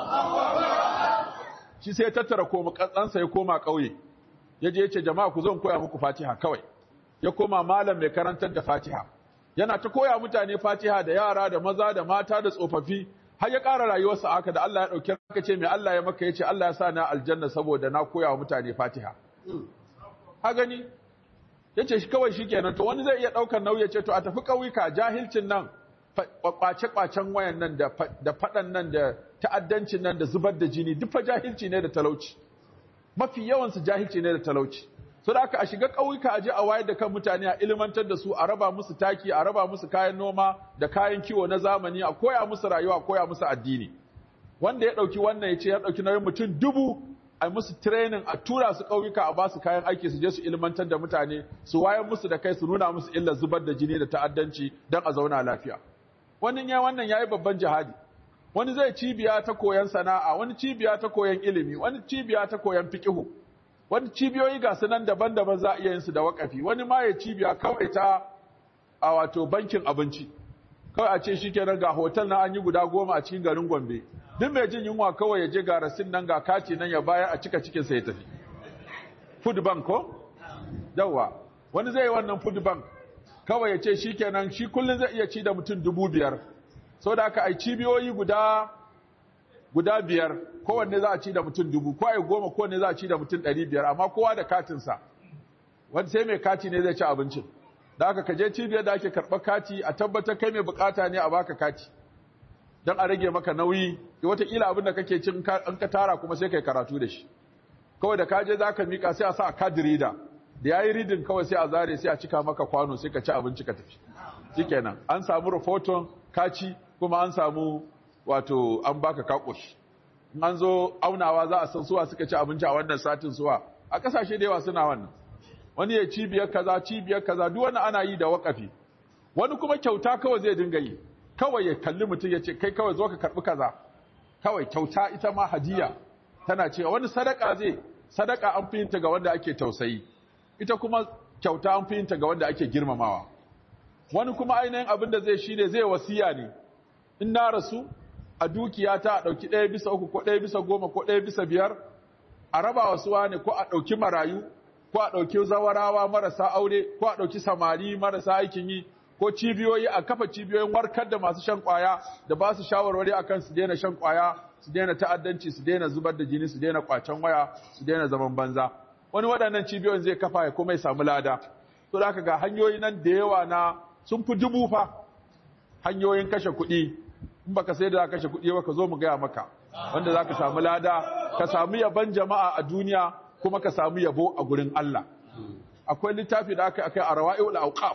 Shi sai ya tattara koma ƙatsansa ya koma ƙauye. Ya je ya ce jama'a ku zo in koya muku Fatiha kawai. Ya koma malam mai karantar da Fatiha. yana ta koya mutane Fatiha da yara da maza da mata da tsofaffi har ya ƙara rayuwarsa haka da Allah ya ɗauke ka ce mai Allah ya maka ya ce Allah ya sa na aljanna saboda na koya wa mutane Fatiha. Ha gani? Ya ce shi kawai shi kenan to wani zai iya ɗaukar nauyi ya ce to a tafi ƙauyuka jahilcin nan ƙwace-ƙwacen wayan nan da faɗan nan da ta'addancin nan da zubar da jini duk fa jahilci ne da talauci. Mafi yawansu jahilci ne da talauci. So da aka a shiga ƙauyuka a je a wayar da kan mutane a ilimantar da su a raba musu taki a raba musu kayan noma da kayan kiwo na zamani a koya musu rayuwa a koya musu addini wanda ya ɗauki wannan ya ce ya ɗauki nauyin mutum dubu a musu training a tura su ƙauyuka a ba su kayan aiki su je su ilimantar da mutane su wayar musu da kai su nuna musu illar zubar da jini da ta'addanci don a zauna lafiya wani ya wannan yayi babban jihadi wani zai cibiya ta koyan sana'a wani cibiya ta koyan ilimi wani cibiya ta koyan fiqihu wani cibiyoyi ga su nan daban-daban za a iya yin su da wakafi wani ma ya cibiya kawai ta a wato bankin abinci kawai a ce shi kenan ga hotel na an yi guda goma a cikin garin Gombe duk mai jin yunwa kawai ya je ga rasin nan ga kati nan ya bayar a cika cikin sa ya tafi food bank ko yawa wani zai yi wannan food bank kawai ya ce shi kenan shi kullum zai iya ci da mutum dubu biyar sau da aka ai cibiyoyi guda guda biyar kowanne za a ci da mutum dubu ko ai goma kowanne za a ci da mutum ɗari biyar amma kowa da katinsa wanda sai mai kati ne zai ci abincin da aka kaje cibiyar da ake karɓar kati a tabbatar kai mai bukata ne a baka kati don a rage maka nauyi wataƙila abin da kake cin an ka tara kuma sai kai karatu da shi kawai da kaje za ka miƙa sai a sa a card reader da ya yi reading kawai sai a zare sai a cika maka kwano sai ka ci abinci ka tafi shikenan an samu rahoton kaci kuma an samu wato an baka kakoshi in an zo aunawa za a san suwa suka ci abinci a wannan satin suwa a kasashe da yawa suna wannan wani ya cibiyar kaza cibiyar kaza duk wani ana yi da wakafi wani kuma kyauta kawai zai dinga yi kawai ya kalli mutum ya ce kai kawai zo ka karbi kaza kawai kyauta ita ma hadiya tana cewa wani sadaka zai sadaka an fi yinta ga wanda ake tausayi ita kuma kyauta an fi yinta ga wanda ake girmamawa wani kuma ainihin abin da zai shine zai wasiya ne in na rasu a dukiya ta a ɗauki ɗaya bisa uku ko ɗaya bisa goma ko ɗaya bisa biyar a raba wa suwa ne ko a ɗauki marayu ko a ɗauki zawarawa marasa aure ko a ɗauki samari marasa aikin yi ko cibiyoyi a kafa cibiyoyin warkar da masu shan ƙwaya da ba su shawarwari akan su daina shan ƙwaya su daina ta'addanci su daina zubar da jini su daina ƙwacen waya su daina zaman banza wani waɗannan cibiyoyin zai kafa ya kuma ya samu lada to da ga hanyoyi nan da yawa na sun fi dubu fa hanyoyin kashe kuɗi in baka sai da kashe kuɗi ba ka zo mu gaya maka wanda za ka samu lada ka samu yabon jama'a a duniya kuma ka samu yabo a gurin Allah akwai littafi da aka akai a rawa'iul awqaf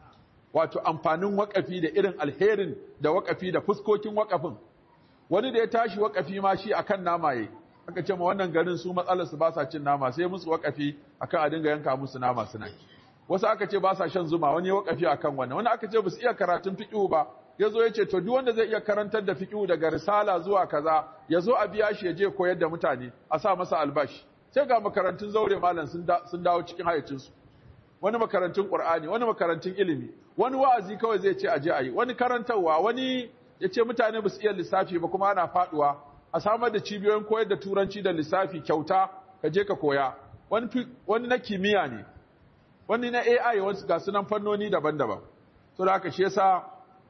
wato amfanin wakafi da irin alherin da wakafi da fuskokin wakafin wani da ya tashi wakafi ma shi akan namaye aka ce ma wannan garin su matsalar su ba sa cin nama sai musu wakafi akan a dinga yanka musu nama suna wasu aka ce ba sa shan zuma wani wakafi akan wannan wani aka ce ba su iya karatun fiqh ba yazo yace to duk wanda zai iya karantar da fiqh daga risala zuwa kaza yazo a biya shi ya je koyar da mutane a sa masa albashi sai ga makarantun zaure malam sun dawo cikin hayacinsu wani makarantun qur'ani wani makarantun ilimi wani wa'azi kawai zai ce aje ayi wani karantarwa wani yace mutane ba su iya lissafi ba kuma ana faduwa a samar da cibiyoyin koyar da turanci da lissafi kyauta ka je ka koya wani wani na kimiyya ne wani na A I wasu ga sunan fannoni daban-daban to da haka shi yasa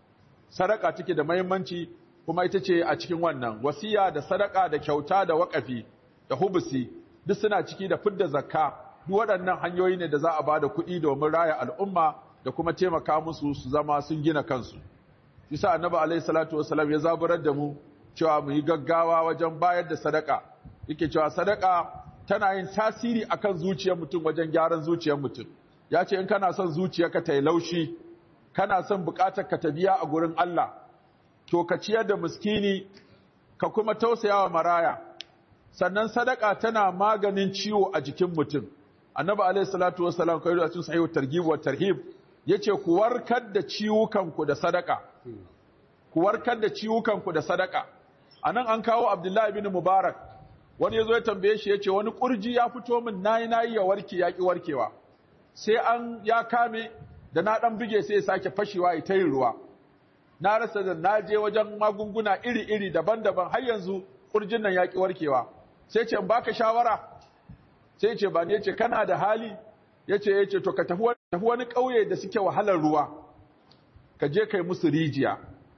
sadaka take da muhimmanci kuma ita ce a cikin wannan wasiya da sadaka da kyauta da wakafi da hubusi duk suna ciki da fidda zakka duk waɗannan hanyoyi ne da za a bada kuɗi domin raya al'umma da kuma taimaka musu su zama sun gina kansu yasa annabi alaihi salatu wasallam ya zaburar da mu cewa mu yi gaggawa wajen bayar da sadaka yake cewa sadaka tana yin tasiri akan zuciyar mutum wajen gyaran zuciyar mutum ya ce in kana son zuciyarka ta yi laushi kana son buƙatar ka ta biya a gurin Allah to ka ciyar da miskini ka kuma tausayawa maraya sannan sadaka tana maganin ciwo a jikin mutum annabi alaihi salatu wassalam kai da cikin sahihu targhib wa tarhib yace ku warkar da ciwukan ku da sadaka ku warkar da ciwukan ku da sadaka anan an kawo Abdullahi ibn Mubarak wani yazo ya tambaye shi yace wani kurji ya fito min nayi nayi ya warke yaki warkewa sai an ya kame da na dan buge sai ya sake fashewa ya tayin ruwa na rasa da naje wajen magunguna iri-iri daban-daban har yanzu kurjin nan yaki warkewa sai ce in baka shawara sai ce ba ne yace kana da hali yace yace to ka tafi wani kauye da suke wahalar ruwa ka je kai musu rijiya.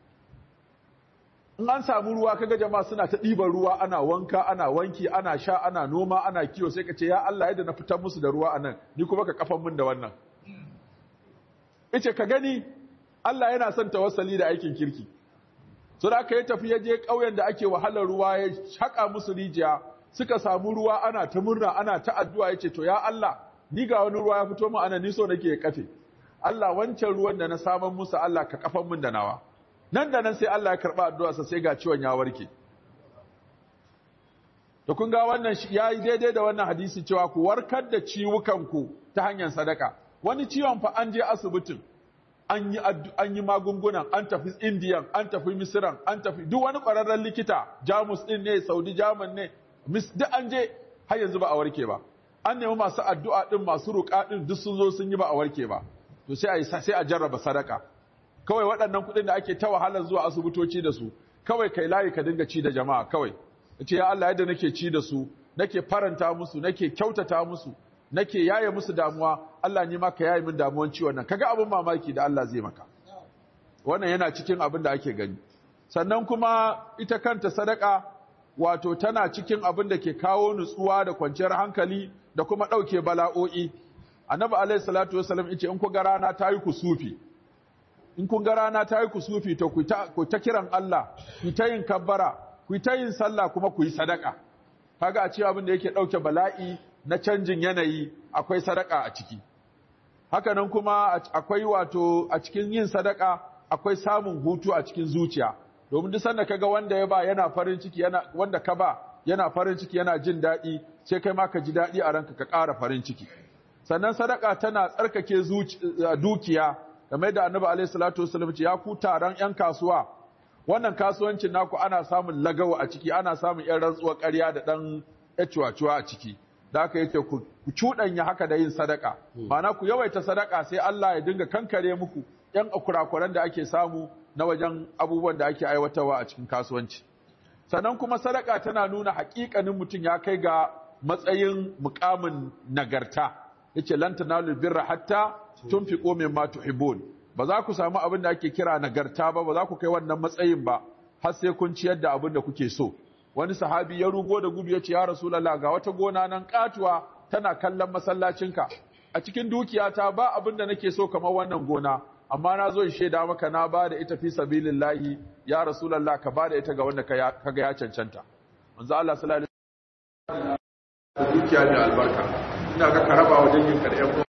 In an samu ruwa kaga jama'a suna ta ɗiban ruwa, ana wanka, ana wanki, ana sha, ana noma, ana kiwo, sai ka ce ya Allah yadda na fitar musu da ruwa anan, ni kuma ka kafan min da wannan. Ice ka gani Allah yana son tawassali da aikin kirki. So da aka yi tafi ya je ƙauyen da ake wahalar ruwa, ya haƙa musu rijiya, suka samu ruwa, ana ta murna, ana ta addu'a, yace to ya Allah ni ga wani ruwa ya fito min ana ni so nake ya kafe. Allah wancan ruwan da na saman musu Allah ka kafan min da nawa. Nan da nan sai Allah ya karɓa addu'arsa sai ga ciwon ya warke. To kun ga wannan ya yi daidai da wannan hadisi cewa ku warkar da ciwukanku ta hanyar sadaka. Wani ciwon fa an je asibitin, an yi an yi magungunan, an tafi Indiyan, an tafi Misiran, an tafi duk wani ƙwararren likita, Jamus din ne, Saudi German ne, duk an je har yanzu ba a warke ba. An nemi masu addu'a din, masu ruƙa din duk sun zo sun yi ba a warke ba. To sai a sai a jarraba sadaka. Kawai waɗannan kuɗin da ake ta wahalar zuwa asibitoci da su, kawai kai layi ka dinga ci da jama'a kawai. Ce ya Allah yadda nake ci da su, nake faranta musu, nake kyautata musu, nake yaye musu damuwa, Allah ni ma ka yaye min damuwan ciwon nan. Kaga abin mamaki da Allah zai maka. Wannan yana cikin abin da ake gani. Sannan kuma ita kanta sadaka wato tana cikin abin da ke kawo nutsuwa da kwanciyar hankali da kuma ɗauke bala'o'i. Annabi alaihi salatu wasallam yace in ku ga rana ta yi kusufi, in kun ga rana ta yi kusufi to ku ta kiran Allah, ku ta yin kabbara, ku ta yin sallah kuma ku yi sadaka. Kaga a cewa abin da yake ɗauke bala'i na canjin yanayi akwai sadaka a ciki. Haka nan kuma akwai wato a cikin yin sadaka akwai samun hutu a cikin zuciya. Domin duk sanda kaga wanda ya ba yana farin ciki, yana wanda ka ba yana farin ciki, yana jin daɗi, sai kai ma ka ji daɗi a ranka ka ƙara farin ciki. Sannan sadaka tana tsarkake dukiya, game da Annabi alaihi salatu wasallam ce ya ku taron ƴan kasuwa, wannan kasuwancin naku ana samun lagawa a ciki, ana samun ƴan rantsuwar ƙarya da ɗan ƴacuwa a ciki. Da haka yake ku cuɗanya haka da yin sadaka. Ma'ana ku yawaita sadaka sai Allah ya dinga kankare muku ƴan akurakuran da ake samu na wajen abubuwan da ake aiwatarwa a cikin kasuwanci. Sannan kuma sadaka tana nuna haƙiƙanin mutum ya kai ga matsayin muƙamin nagarta. Yace lan tanalul birra hatta tunfiqu mimma tuhibbun. Ba za ku samu abin da ake kira nagarta ba, ba za ku kai wannan matsayin ba har sai kun ciyar da abin da kuke so. Wani sahabi ya rugo da gudu yace ya Rasulullah ga wata gona nan katuwa tana kallon masallacinka. A cikin dukiyata ba abin da nake so kamar wannan gona, amma na zo in shaida maka na ba da ita fi sabilillahi, ya Rasulullah ka ba da ita ga wanda kaga ya cancanta. Manzo Allah sallallahu alaihi wasallam dukiya da albarka. Ina ga ka raba wa dangin karɓar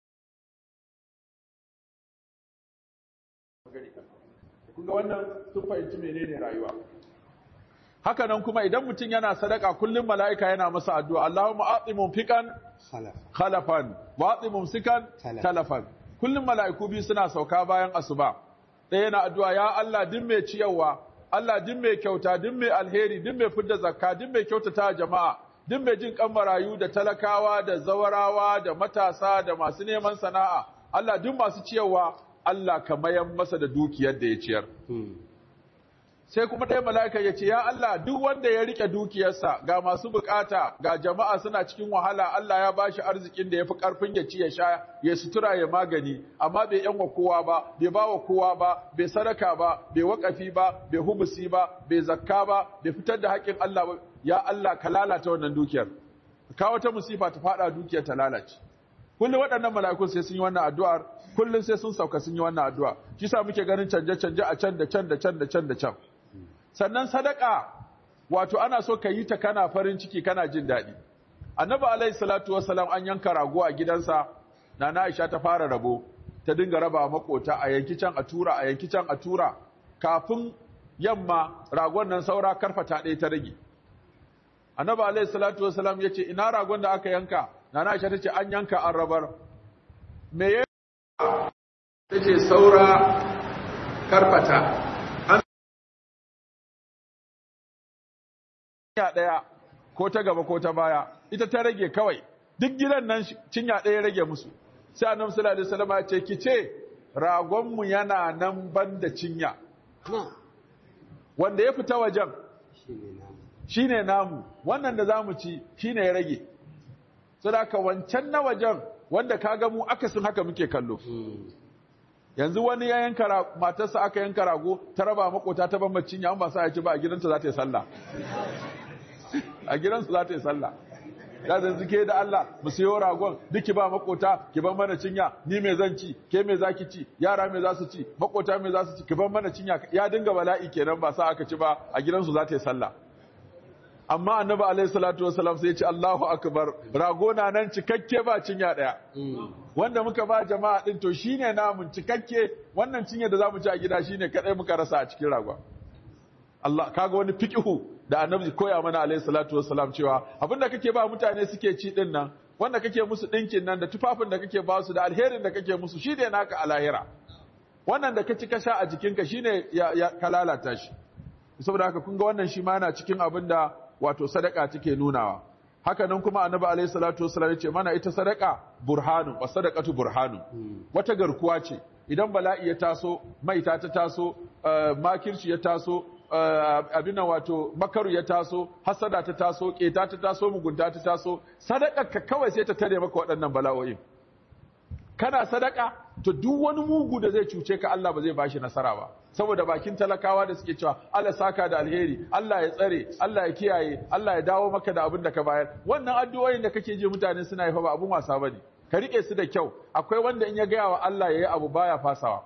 kun ga wannan sun fahimci menene rayuwa. Haka nan kuma idan mutum yana sadaka kullum mala'ika yana masa addu'a, Allahumma a'ti mumfiqan khalafan wa a'ti mumsikan talafan. Kullum mala'iku biyu suna sauka bayan asuba. Ɗaya yana addu'a ya Allah din mai ciyarwa, Allah din mai kyauta, din mai alheri, din mai fidda zakka, din mai kyautata jama'a, din mai jin kan marayu da talakawa da zawarawa da matasa da masu neman sana'a. Allah din masu ciyarwa, Allah ka mayan masa da dukiyar da ya ciyar. Sai kuma ɗaya mala'ika ya ce, ya Allah duk wanda ya rike dukiyarsa ga masu bukata, ga jama'a suna cikin wahala, Allah ya bashi arzikin da ya fi ƙarfin ya ci ya sha, ya sutura ya magani, amma bai yan wa kowa ba, bai ba wa kowa ba, bai sadaka ba, bai waƙafi ba, bai hubusi ba, bai zakka ba, bai fitar da haƙƙin Allah ba, ya Allah ka lalata wannan dukiyar. Ka wata musifa ta faɗa dukiyar ta lalace. Kullum waɗannan mala'ikun sai sun yi wannan addu'ar, kullum sai sun sauka sun yi wannan addu'a. Shi sa muke ganin canje-canje a can da can da can da can da can. Sannan sadaka wato ana so ka yi ta kana farin ciki kana jin daɗi. Annabi alaihi salatu wassalam an yanka rago a gidansa, Nana Aisha ta fara rabo, ta dinga raba makota a yanki can a tura a yanki can a tura. Kafin yamma ragon nan saura karfata ɗaya ta rage. Annabi alaihi salatu wassalam ya ce ina ragon da aka yanka? Nana Aisha ta ce an yanka an rabar. Me ya ta ce saura karfata. Cinya ɗaya ko ta gaba ko ta baya, ita ta rage kawai, duk gidan nan cinya ɗaya rage musu. Sai Annabi sallallahu alaihi wasallam ya ce ki ce ragonmu yana nan banda cinya. Wanda ya fita wajen shine namu, wannan da zamu ci shine ya rage. Saboda wancan na wajen wanda kaga mu akasin haka muke kallo. yanzu wani ya yanka matarsa aka yanka rago ta raba makota ta bamba cinya an ba sa ya ci ba a gidanta za ta yi sallah a gidansu za ta yi sallah ya zai suke da Allah mu siyo ragon duk ki ba makota ki ban mana cinya ni me zan ci ke me zaki ci yara me za su ci makota me za su ci ki ban mana cinya ya dinga bala'i kenan ba sa aka ci ba a gidansu za ta yi sallah amma annabi alaihi salatu wasalam sai ya ce Allahu akbar rago na nan cikakke ba cinya daya wanda muka ba jama'a din to shine namun cikakke wannan cinya da zamu ci a gida shine kadai muka rasa a cikin ragon Allah kaga wani fiqhu da annabi koya mana alaihi salatu wasalam cewa abinda kake ba mutane suke ci din nan wanda kake musu dinkin nan da tufafin da kake ba su da alherin da kake musu shine naka a lahira wannan da ka ci ka sha a jikinka shine ya, ya ka lalata shi saboda haka kun ga wannan shi ma yana cikin abinda wato sadaka take nunawa haka nan kuma annabi alaihi salatu wasallam ya ce mana ita sadaka burhanun wa sadaqatu burhanun wata garkuwa ce idan bala'i ya taso maita ta taso uh, makirci ya taso uh, abin nan wato makaru ya taso hasada ta taso keta ta taso mugunta ta taso sadaka ka kawai sai ta tare maka waɗannan bala'o'in kana sadaka to duk wani mugu da zai cuce ka Allah ba zai bashi nasara ba saboda bakin talakawa da suke cewa Allah saka da alheri Allah ya tsare Allah ya kiyaye Allah ya dawo maka da abin da ka bayar wannan addu'o'in da kake ji mutane suna yi fa ba abun wasa bane ka rike su da kyau akwai wanda in ya gaya wa Allah yayi abu baya fasawa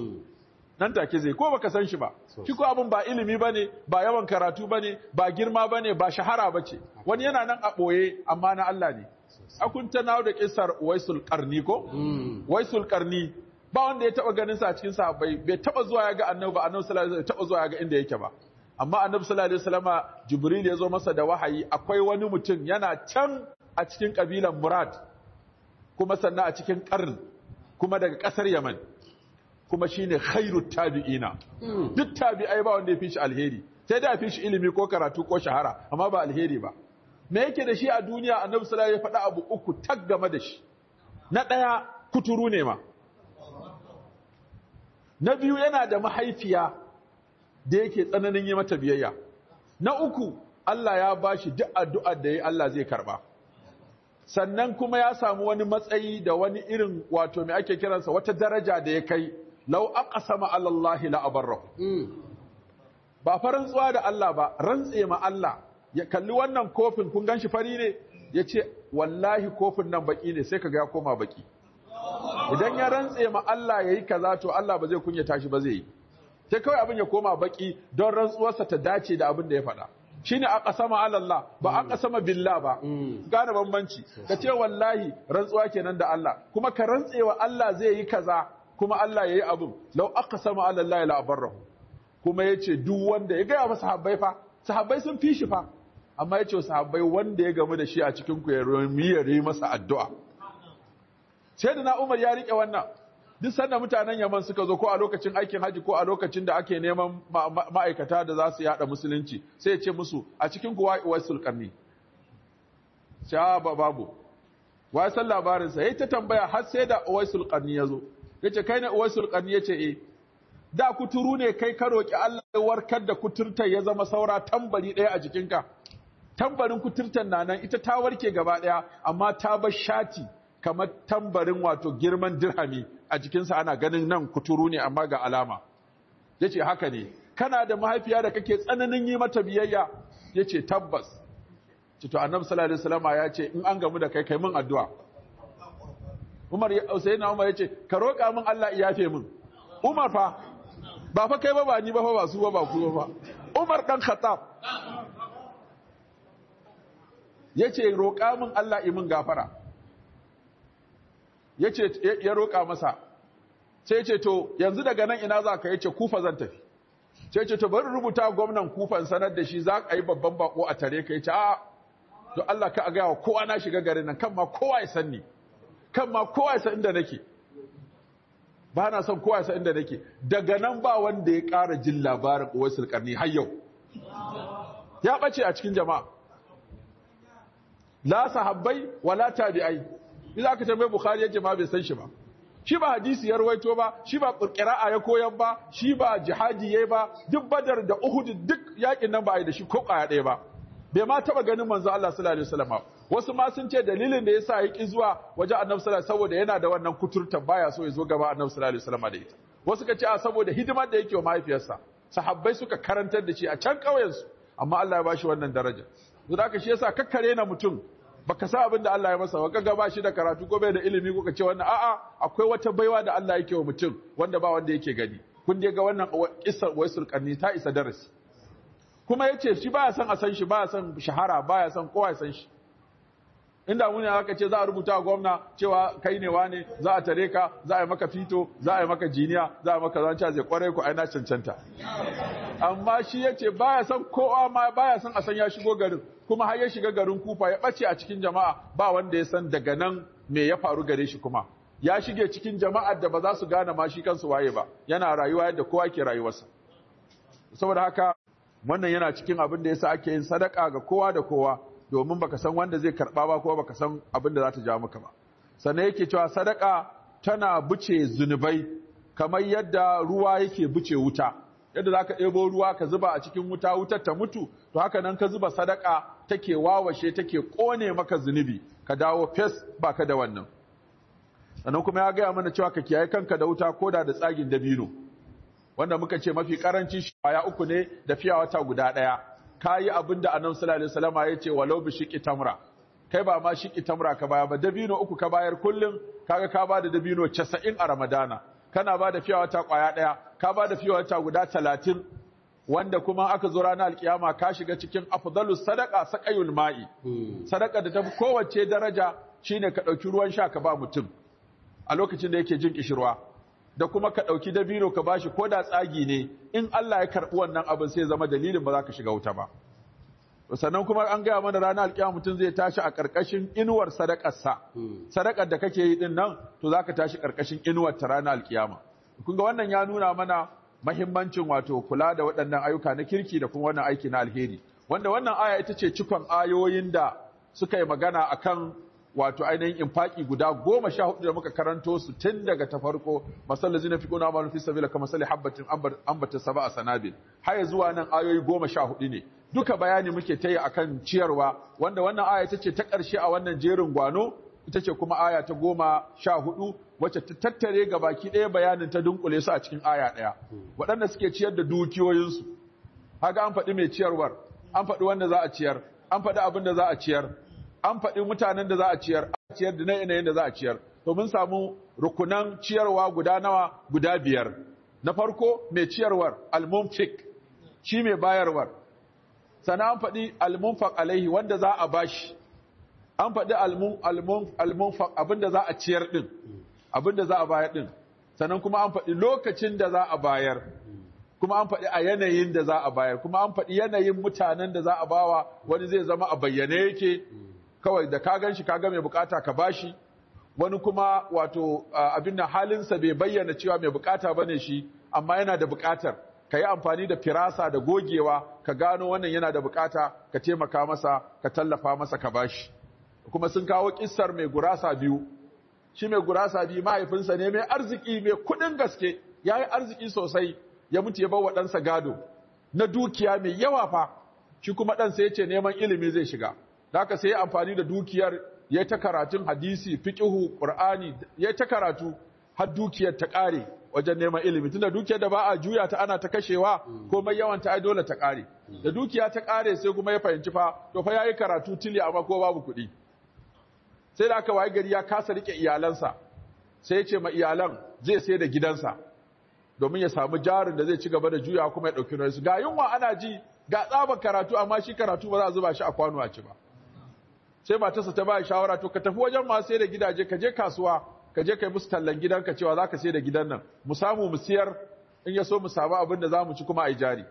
nan take zai ko baka san shi ba shi ko abun ba ilimi bane ba yawan karatu bane ba girma bane ba shahara bace wani yana nan a boye amma na Allah ne akun ta nawo da kissar Waisul Qarni ko Waisul Qarni ba wanda ya taba ganin sa a cikin sahabbai bai taba zuwa ya ga Annabi ba Annabi sallallahu alaihi wasallam taba zuwa ya ga inda yake ba amma Annabi sallallahu alaihi wasallama Jibril ya zo masa da wahayi akwai wani mutum yana can a cikin kabilan Murad kuma sannan a cikin Qarn kuma daga kasar Yaman kuma shine khairut tabi'ina duk tabi'ai ba wanda ya fi shi alheri sai da fi shi ilimi ko karatu ko shahara amma ba alheri ba me yake da shi a duniya annabi sallallahu alaihi wasallam ya faɗa abu uku tag game da shi na ɗaya kuturu ne ma na biyu yana da mahaifiya da yake tsananin yi mata biyayya na uku Allah ya bashi duk addu'ar da yayi Allah zai karba sannan kuma ya samu wani matsayi da wani irin wato me ake kiransa wata daraja da ya kai law aqsama ala Allah la abarrahu ba farin tsuwa da Allah ba rantse ma Allah ya kalli wannan kofin kun ganshi fari ne ya ce wallahi kofin nan baki ne sai kaga ya koma baki idan ya rantse ma Allah yayi kaza to Allah ba zai kunyata shi ba zai yi sai kawai abin ya koma baki don rantsuwarsa ta dace da abin da ya faɗa shine aqsama ala Allah ba aqsama billah ba gane bambanci ka ce wallahi rantsuwa kenan da Allah kuma ka rantsewa Allah zai yi kaza kuma Allah yayi abin law aqsama ala Allah la abarrahu kuma yace duk wanda ya ga masa sahabbai fa sahabbai sun fi shi fa amma ya ce sahabbai wanda ya gamu da shi a cikin ku ya yi masa addu'a sai da na Umar ya rike wannan duk sanda mutanen Yaman suka zo ko a lokacin aikin haji ko a lokacin da ake neman ma'aikata da za su yada musulunci sai ya ce musu a cikin ku Waisul Qarni sha babu wai san labarin sa yayi ta tambaya har sai da Waisul Qarni ya zo yace kai ne Waisul Qarni yace eh da kuturu ne kai ka roki Allah ya warkar da kuturtar ya zama saura tambari ɗaya a jikinka tambarin kuturtar na nan ita ta warke gaba ɗaya amma ta bar shati kamar tambarin wato girman dirhami a jikinsa ana ganin nan kuturu ne amma ga alama yace haka ne kana da mahaifiya da kake tsananin yi mata biyayya yace tabbas ce to annabi sallallahu alaihi wasallam ya ce in an gamu da kai kai min addu'a Umar ya Usaina Umar yace ka roƙa min Allah ya yafe min Umar fa ba fa kai ba ba ni ba fa ba su ba ba ku ba Umar dan Khattab yace roƙa min Allah yi min gafara yace ya roƙa masa sai yace to yanzu daga nan ina za ka yace Kufa zan tafi sai yace to bari rubuta gwamnan Kufa sanar da shi za ka yi babban bako a tare ka yace a to Allah ka ga wa kowa na shiga garin nan kan ma kowa ya sanni kan ma kowa ya san inda nake ba na son kowa ya san inda nake daga nan ba wanda ya ƙara jin labarin Uwaisul Qarni har yau ya bace a cikin jama'a la sahabbai wala tabi'ai idan aka tambaye Bukhari yace ma bai san shi ba shi ba hadisi ya rawaito ba shi ba qira'a ya koyar ba shi ba jihadi yayi ba duk Badar da Uhud duk yakin nan ba ai da shi ko kaya ɗaya ba bai ma taba ganin manzo Allah sallallahu alaihi wasallam. Wasu ma sun ce dalilin da yasa ya ki zuwa wajen Annabi sallallahu alaihi saboda yana da wannan kuturta baya so ya zo gaba Annabi sallallahu alaihi wasallam da ita. Wasu ka ce a saboda hidimar da yake wa mahaifiyarsa. Sahabbai suka karantar da shi a can ƙauyen su, amma Allah ya bashi wannan daraja. Don haka shi yasa kakkare na mutum baka sa abin da Allah ya masa ba, kaga ba shi da karatu ko bai da ilimi ko ka ce wannan a'a akwai wata baiwa da Allah yake wa mutum wanda ba wanda yake gani. Kun dai ga wannan kissar Waisul Qarni ta isa darasi. Kuma yace shi baya son a san shi, baya son shahara, baya son kowa ya san shi. Inda muni aka ce za a rubuta gwamna cewa kai ne wane, za a tare ka, za a yi maka fito, za a yi maka jiniya, za a maka zanca zai kware ku aina cancanta. Amma shi yace baya son kowa ma baya son a san ya shigo garin, kuma har ya shiga garin Kufa ya bace a cikin jama'a ba wanda ya san daga nan me ya faru gare shi kuma. Ya shige cikin jama'ar da ba za su gane ma shi kansu waye ba, yana rayuwa yadda kowa ke rayuwarsa. Saboda haka wannan yana cikin abin da yasa ake yin sadaka ga kowa da kowa, domin baka san wanda zai karba ba ko baka san abin da za ta ja maka ba. Sannan yake cewa sadaka tana buce zunubai kamar yadda ruwa yake buce wuta. Yadda zaka ɗebo ruwa ka zuba a cikin wuta, wutar ta mutu, to haka nan ka zuba sadaka take wawashe take kone maka zunubi, ka dawo fes baka da wannan. Sannan kuma ya gaya mana cewa ka kiyaye kanka da wuta koda da tsagin dabino, wanda muka ce mafi karanci shaya uku ne da fiya wata guda ɗaya. Kayi abin da Annabi sallallahu alaihi wasallam ya ce walau bi shiqi tamra, kai ba ma shiqi tamra ka baya ba, dabino uku ka bayar kullum, kaga ka ba da dabino casa'in a Ramadana, kana ba da fiya wata kwaya ɗaya, ka ba da fiya wata guda talatin, wanda kuma aka zo ranar alkiyama ka shiga cikin afdalus sadaqa saqayul ma'i. Sadaka da tafi kowace daraja shine ka ɗauki ruwan sha ka ba mutum a lokacin da yake jin kishirwa, da kuma ka ɗauki dabino ka bashi ko da tsagi ne, in Allah ya karɓi wannan abin sai zama dalilin ba za ka shiga wuta ba. Sannan kuma an gaya mana ranar alƙiyama mutum zai tashi a ƙarƙashin inuwar sadakarsa. Sadakar da kake yi din nan to za ka tashi ƙarƙashin inuwar ta ranar alƙiyama. Kun ga wannan ya nuna mana mahimmancin wato kula da waɗannan ayyuka na kirki da kuma wannan aiki na alheri. Wanda wannan aya ita ce cikon ayoyin da suka yi magana akan wato ainihin infaki guda goma sha hudu da muka karanto su tun daga ta farko, masallin zina fi kuna malin fi sabila kamar sali habbatin ambata saba a sanabil, haya zuwa nan ayoyi goma sha hudu ne. Duka bayani muke ta yi akan ciyarwa, wanda wannan aya ita ce ta ƙarshe a wannan jerin gwano, ita ce kuma aya ta goma sha hudu wacce ta tattare ga baki ɗaya bayanin ta dunkule su a cikin aya ɗaya. Waɗanda suke ciyar da dukiyoyinsu, haka an faɗi mai ciyarwar, an faɗi wanda za a ciyar, an faɗi abin da za a ciyar, an faɗi mutanen da za a ciyar, a ciyar da yanayin da za a ciyar. To mun samu rukunan ciyarwa guda nawa? Guda biyar. Na farko mai ciyarwar al-munfik, shi mai bayarwar. Sannan an faɗi al-munfaq alaihi, wanda za a bashi. An faɗi al-munfaq abinda za a ciyar din, abinda za a bayar din. Sannan kuma an faɗi lokacin da za a bayar. Kuma an faɗi a yanayin da za a bayar, kuma an faɗi yanayin mutanen da za a bawa. Wani zai zama a bayyane yake, kawai da ka gan shi ka ga mai bukata ka bashi. Wani kuma wato abin da halinsa bai bayyana cewa mai bukata bane shi, amma yana da bukatar. Ka yi amfani da firasa da gogewa ka gano wannan yana da bukata, ka taimaka masa, ka tallafa masa, ka bashi. Kuma sun kawo kissar mai gurasa biyu. Shi mai gurasa biyu mahaifinsa ne mai arziki, mai kuɗin gaske, ya yi arziki sosai, ya mutu ya bawa ɗansa gado na dukiya mai yawa fa. Shi kuma ɗansa ya ce neman ilimi zai shiga. Da haka sai ya amfani da dukiyar ya ta karatun hadisi, fiqhu, qur'ani, ya ta karatu har dukiyar ta ƙare wajen neman ilimi. Tunda dukiyar da ba a juya ta ana ta kashewa, komai yawan ta ai dole ta ƙare. Da dukiya ta ƙare sai kuma ya fahimci fa to fa yayi karatu tili amma ko babu kuɗi. Sai da aka waye gari ya kasa rike iyalansa. Sai ya ce ma iyalan zai sai da gidansa domin ya samu jarin da zai ci gaba da juya kuma ya ɗauki nauyi. Ga yunwa ana ji, ga tsabar karatu, amma shi karatu ba za a zuba shi a kwano a ci ba. Sai matarsa ta ba shawara, to ka tafi wajen masu sai da gidaje, ka je kasuwa, ka je kai musu tallan gidanka cewa za ka sai da gidan nan, mu samu mu siyar, in ya so mu samu abin da za mu ci kuma a yi jari.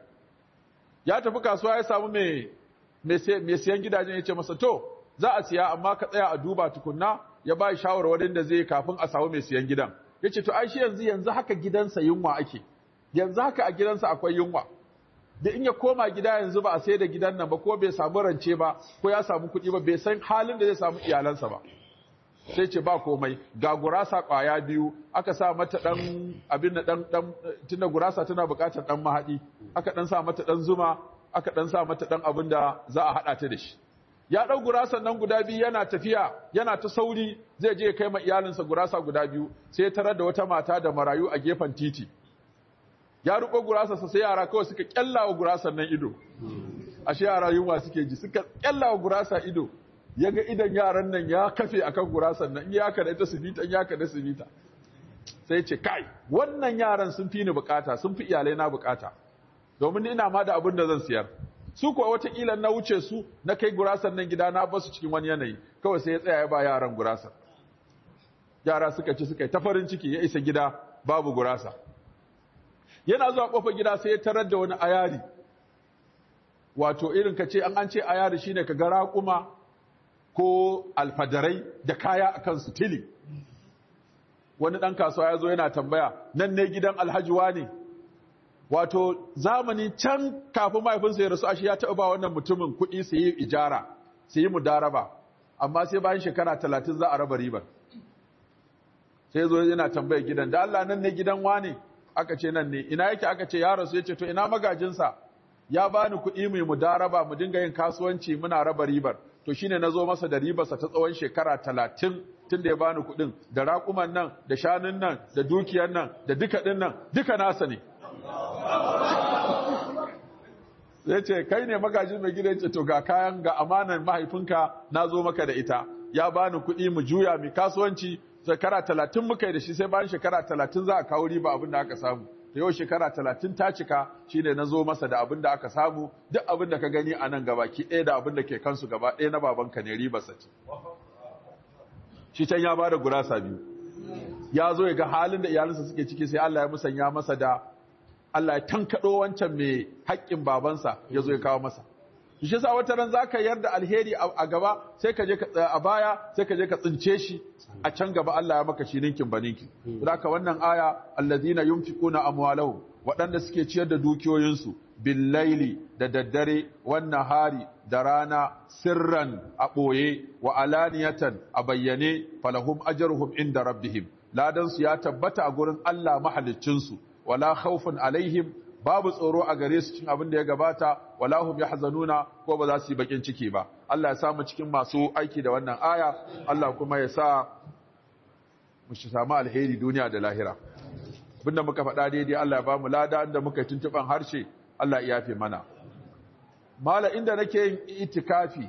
Ya tafi kasuwa ya samu mai siyan gidajen, ya ce masa to za a siya amma ka tsaya a duba tukunna, ya ba shawarwarin da zai kafin a samu mai siyan gidan. Ya ce to ai shi yanzu yanzu haka gidansa yunwa ake, yanzu haka a gidansa akwai yunwa. Da in ya koma gida yanzu ba a sai da gidan nan ba, ko bai samu rance ba, ko ya samu kuɗi ba, bai san halin da zai samu iyalansa ba. Sai ce ba komai, ga gurasa ƙwaya biyu, aka sa mata ɗan abin da ɗan ɗan tunda gurasa tana buƙatar ɗan mahaɗi, aka ɗan sa mata ɗan zuma, aka ɗan sa mata ɗan abin da za a haɗa ta da shi. Ya ɗau gurasan nan guda biyu yana tafiya, yana ta sauri zai je kai ma iyalinsa gurasa guda biyu, sai ya tarar da wata mata da marayu a gefen titi. Ya ruɓo gurasarsa sai yara kawai suka ƙyallawa gurasan nan ido. Ashe yara yunwa suke ji, suka ƙyallawa gurasa ido. Ya ga idan yaran nan ya kafe akan gurasan nan, in ya kada ita su bita, in ya kada su bita. Sai ce, kai, wannan yaran sun fi ni bukata, sun fi iyalai na bukata. Domin ina ma da abin da zan siyar. Su kuwa watakila na wuce su na kai gurasan nan gida na basu cikin wani yanayi, kawai sai ya tsaya ya ba yaran gurasa. Yara suka ci suka yi ta farin ciki, ya isa gida babu gurasa. Yana zuwa kofar gida sai ya tarar da wani ayari. Wato irin ka ce an an ce ayari shine ka ga raƙuma ko alfadarai da kaya akan su tili. Wani ɗan kasuwa ya zo yana tambaya, nan ne gidan Alhaji ne? Wato zamani can kafin mahaifinsa ya rasu ashe ya taɓa ba wannan mutumin kuɗi su yi ijara, su yi mudaraba, amma sai bayan shekara talatin za a raba ribar. Sai zo yana tambaya gidan, da Allah nan ne gidan wane? Aka ce nan ne, ina yake aka ce ya rasu, ya ce to ina magajinsa? Ya bani kuɗi mai mudaraba mu dinga yin kasuwanci muna raba ribar. To shine na zo masa da ribarsa ta tsawon shekara talatin tun da ya bani kuɗin, da raƙuman nan, da shanun nan, da dukiyar nan, da duka ɗin nan, duka nasa ne. Zai ce kai ne magajin mai gida, ce to ga kayan ga amanan mahaifinka na zo maka da ita, ya bani kuɗi mu juya mai kasuwanci shekara talatin muka yi da shi, sai bayan shekara talatin za a kawo riba abin da aka samu. Da yau shekara talatin ta cika shi ne na zo masa da abin da aka samu, duk abin da ka gani a nan gabaki ɗaya da abin da ke kansu gaba ɗaya na babanka ne ribarsa ce. Shi can ya ba da gurasa biyu, ya zo ya ga halin da iyalinsa suke ciki, sai Allah ya musanya masa da Allah ya tankaɗo wancan mai haƙƙin babansa ya zo ya kawo masa. Shi sa wata ran zaka yarda alheri a gaba sai ka je a baya sai ka je ka tsince shi a can gaba Allah ya maka shi ninkin baninki. Saboda wannan aya allazina yunfiquna amwalahum, waɗanda suke ciyar da dukiyoyinsu billaili da daddare wan nahari da rana sirran a ɓoye wa alaniyatan a bayyane falahum ajruhum inda rabbihim, ladan su ya tabbata a gurin Allah mahaliccinsu. Wala khawfun alaihim, babu tsoro a gare su cin abin da ya gabata, wala hum yahzanuna, ko ba za su yi bakin ciki ba. Allah ya samu cikin masu aiki da wannan aya, Allah kuma ya sa mu samu alheri duniya da lahira. Abinda muka faɗa daidai Allah ya ba mu lada, inda muka tuntuban harshe Allah ya yafe mana. Mala inda nake yin itikafi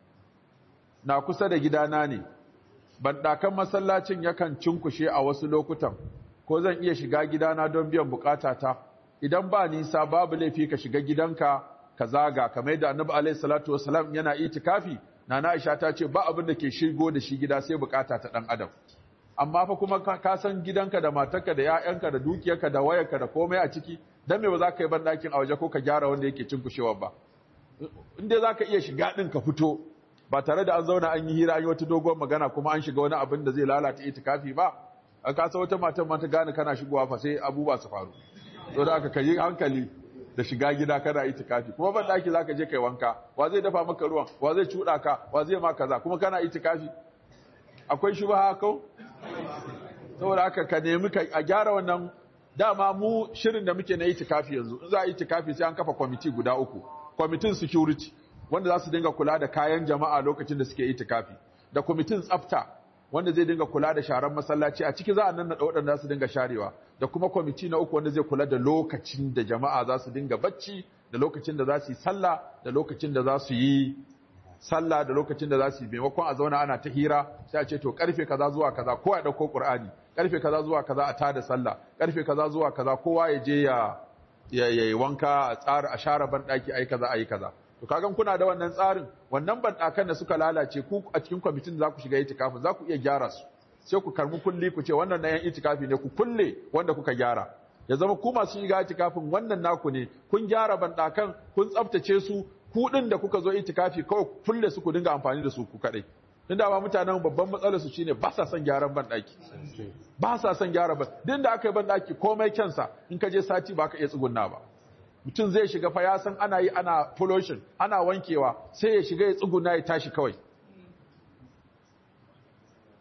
na kusa da gidana ne, bandakan masallacin yakan cinkushe a wasu lokutan, ko zan iya shiga gidana don biyan bukatata. Idan ba nisa babu laifi ka shiga gidanka ka zaga, kamar yadda Annabi alaihi salatu wasalam yana itikafi. Nana Aisha ta ce ba abin da ke shigo da shi gida sai bukata ta dan adam. Amma fa kuma ka san gidanka da matarka da ƴaƴanka da dukiyarka da wayarka da komai a ciki, dan me ba za ka yi bandakin a waje ko ka gyara wanda yake cinkushewa ba. In dai za ka iya shiga din ka fito ba tare da an zauna an yi hira an yi wata dogon magana kuma an shiga wani abin da zai lalata itikafi ba. A kasa wata matan ma ta gane kana shigowa fa sai abubuwa su faru. To da aka kayi hankali da shiga gida kana itikafi, kuma ban daki zaka je kai wanka, wa zai dafa maka ruwan, wa zai cuda ka, wa zai ma kaza, kuma kana itikafi. Akwai shubha ko? Saboda haka ka nemi ka a gyara wannan. Dama mu shirin da muke na itikafi yanzu, in za a itikafi sai an kafa kwamiti guda uku. Kwamitin security wanda za su dinga kula da kayan jama'a lokacin da suke itikafi, da kwamitin tsafta wanda zai dinga kula da sharan masallaci, a ciki za a nannaɗa waɗanda za su dinga sharewa, da kuma kwamiti na uku wanda zai kula da lokacin da jama'a za su dinga bacci, da lokacin da za su yi sallah, da lokacin da za su yi sallah, da lokacin da za su yi, maimakon a zauna ana ta hira sai a ce to karfe kaza zuwa kaza kowa ya dauko Qur'ani, karfe kaza zuwa kaza a tada sallah, karfe kaza zuwa kaza kowa ya je ya yayi wanka, a tsara a share ban daki ayi kaza ayi kaza. To kagan kuna da wannan tsarin, wannan bandakan da suka lalace ku a cikin kwamitin da za ku shiga itikafi za ku iya gyara su, sai ku karbi kulli ku ce wannan na yan itikafi ne, ku kulle wanda kuka gyara, ya zama ku masu shiga itikafin wannan naku ne, kun gyara bandakan kun tsaftace su, ku din da kuka zo itikafi kawai kulle su ku dinga amfani da su ku kadai. Tunda ba mutanen babban matsalar su shine ba sa son gyaran bandaki, ba sa son gyara ban, din da aka yi bandaki komai kyansa in ka je sati ba ka iya tsugunna ba. Mutum zai shiga fa ya san ana yi ana pollution ana wankewa, sai ya shiga ya tsuguna ya tashi kawai.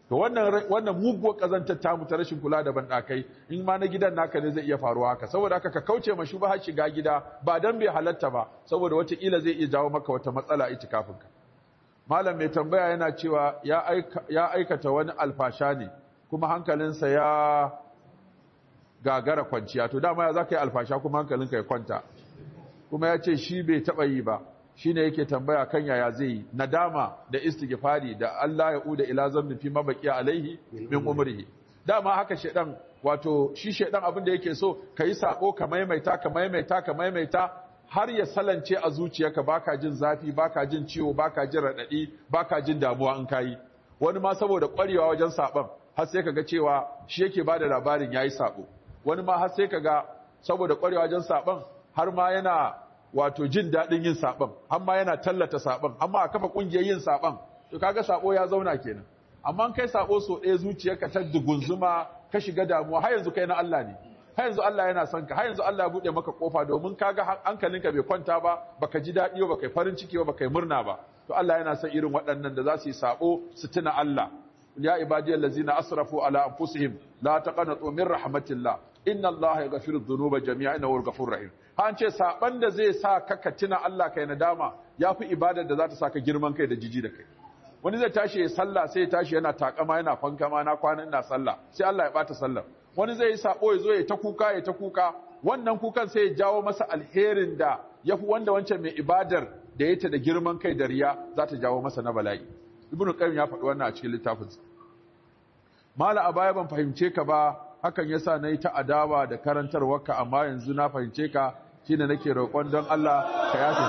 to wannan wannan muguwar kazantar ta mu ta rashin kula da bandakai in ma na gidan naka ne zai iya faruwa haka saboda haka ka kauce ma shubha shiga gida ba dan bai halatta ba saboda wata kila zai iya jawo maka wata matsala itikafin ka malam mai tambaya yana cewa ya aika ya aikata wani alfasha ne kuma hankalinsa ya gagara kwanciya to dama ya zaka yi alfasha kuma hankalinka ya kwanta kuma ya ce shi bai taba yi ba shine yake tambaya kan yaya zai yi nadama da istighfari da Allah ya uda ila zambi fi mabaqiya alaihi min umrihi dama haka shedan wato shi shedan abin da yake so kai sako ka maimaita ka maimaita ka maimaita har ya salance a zuciyarka baka jin zafi baka jin ciwo baka jin radadi baka jin damuwa in kai wani ma saboda kwarewa wajen saban har sai kaga cewa shi yake bada labarin yayi sako wani ma har sai kaga saboda kwarewa wajen saban har ma yana wato jin daɗin yin saɓon, amma yana tallata saɓon, amma a kafa ƙungiyar yin saɓon, to kaga saɓo ya zauna kenan. Amma kai saɓo so ɗaya zuciyarka ta dugunzuma ka shiga damuwa, har yanzu kai na Allah ne, har yanzu Allah yana son ka, har yanzu Allah ya buɗe maka ƙofa domin kaga hankalinka bai kwanta ba, baka ji daɗi ba, baka yi farin ciki ba, baka yi murna ba. To Allah yana son irin waɗannan da za su yi saɓo su tuna Allah. Ya ibadiyal ladzina asrafu ala anfusihim la taqnatu min rahmatillah inna Allah yaghfiru dhunuba jami'a innahu huwal ghafurur rahim. An ce saban da zai sa ka ka tuna Allah kai nadama yafi ibadar da za ta saka girman kai da jiji da kai. Wani zai tashi ya sallah sai ya tashi yana takama yana fankama na kwana ina sallah sai Allah ya bata sallar. Wani zai yi sabo ya zo ya ta kuka ya ta kuka wannan kukan sai ya jawo masa alherin da yafi wanda wancan mai ibadar da yake da girman kai da riya za ta jawo masa na bala'i. Ibn Qayyim ya faɗi wannan a cikin littafinsa. Mala a baya ban fahimce ka ba hakan yasa nayi ta adawa da karantarwarka amma yanzu na fahimce ka shine nake roƙon don Allah ka yafe.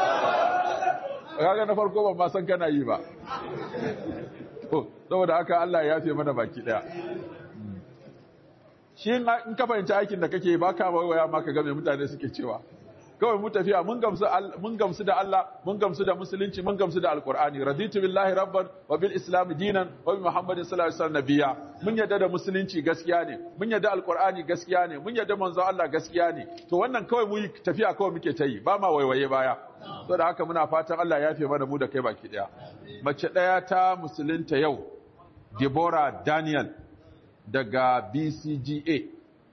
Kaga na farko ban ma san kana yi ba. To saboda haka Allah ya yafe mana baki daya. Shi in ka fahimci aikin da kake ba ka waya ma ka ga me mutane suke cewa. Kawai mu tafiya mun gamsu mun gamsu da Allah mun gamsu da musulunci mun gamsu da alqur'ani raditu billahi rabban wa bil islam dinan wa bi muhammadin sallallahu alaihi wasallam nabiyya mun yadda da musulunci gaskiya ne mun yadda alqur'ani gaskiya ne mun yadda manzo Allah gaskiya ne to wannan kawai mu tafiya kawai muke ta yi ba ma waiwaye baya to da haka muna fatan Allah ya yafe mana mu da kai baki daya mace daya ta musulunta yau Deborah Daniel daga B C G A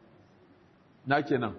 na kenan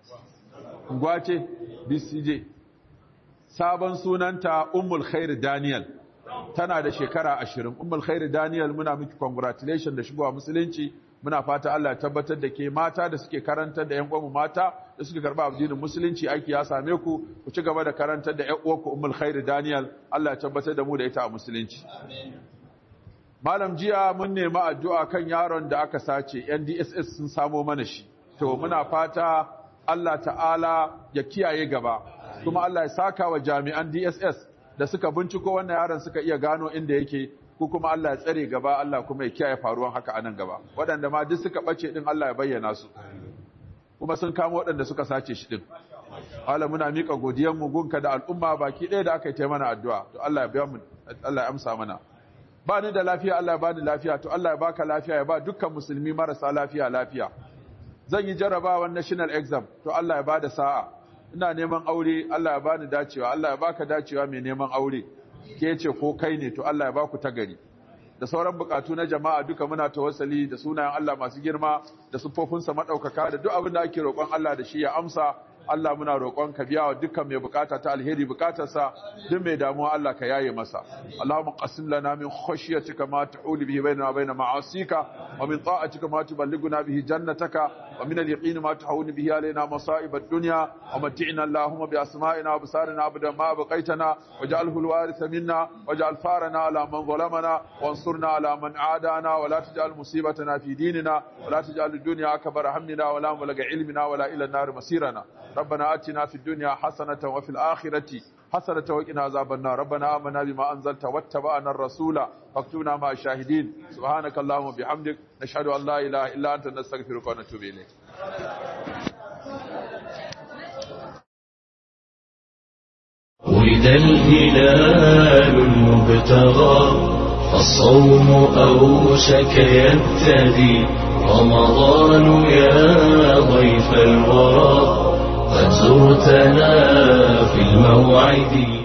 Ngwace B C J sabon sunanta Ummul Khair Daniel tana da shekara ashirin Ummul Khair Daniel muna miki congratulations da shigowa musulunci muna fata Allah ya tabbatar da ke mata da suke karantar da ƴan uwanmu mata da suke karba addinin musulunci aiki ya same ku ku ci gaba da karantar da ƴan uwanku Ummul Khair Daniel Allah ya tabbatar da mu da ita a musulunci amin malam jiya mun nemi addu'a kan yaron da aka sace N D S S sun samo mana shi to muna fata Allah ta'ala ya kiyaye gaba kuma Allah ya saka wa jami'an D S S da suka binciko wannan yaron suka iya gano inda yake ko kuma Allah ya tsare gaba Allah kuma ya kiyaye faruwan haka anan gaba waɗanda ma duk suka bace din Allah ya bayyana su kuma sun kama waɗanda suka sace shi din Allah muna mika godiyar mu gunka da al'umma baki ɗaya da aka yi ta mana addu'a to Allah ya biya mu Allah ya amsa mana ba ni da lafiya Allah ya bani lafiya to Allah ya baka lafiya ya ba dukkan musulmi marasa lafiya lafiya zan yi jarabawan national exam to Allah ya bada sa'a ina neman aure Allah ya bani dacewa Allah ya baka dacewa mai neman aure ke ce ko kai ne to Allah ya baku tagari da sauran bukatu na jama'a duka muna tawassali da sunayen Allah masu girma da sufofinsa madaukaka da duk abin da ake roƙon Allah da shi ya amsa Allah muna roƙon ka biya wa dukkan mai bukata ta alheri bukatarsa duk mai damuwa Allah ka yaye masa Allahumma qasim lana min khashyatika ma ta'ulu bihi bainana wa bain ma'asika wa min ta'atika ma tuballighuna bihi jannataka wa min al-yaqini ma tahawwinu bihi alaina masa'ib ad-dunya wa mat'ina Allahumma bi asma'ina wa absarina abadan ma baqaitana waj'alhu al-waritha minna waj'al farana ala man zalamana wansurna ala man 'adana wa la taj'al musibatana fi dinina wa la taj'al ad-dunya akbar hammina wa la mablagha ilmina wa la ila an-nar masirana ربنا آتنا في الدنيا حسنة وفي الآخرة حسنة وقنا عذاب النار ربنا آمنا بما أنزلت واتبعنا الرسول فاكتبنا مع الشاهدين سبحانك اللهم وبحمدك نشهد أن لا إله إلا أنت نستغفرك ونتوب إليك ولد الهلال المبتغى فالصوم أوشك يبتدي رمضان يا ضيف الورى قد زرتنا في الموعد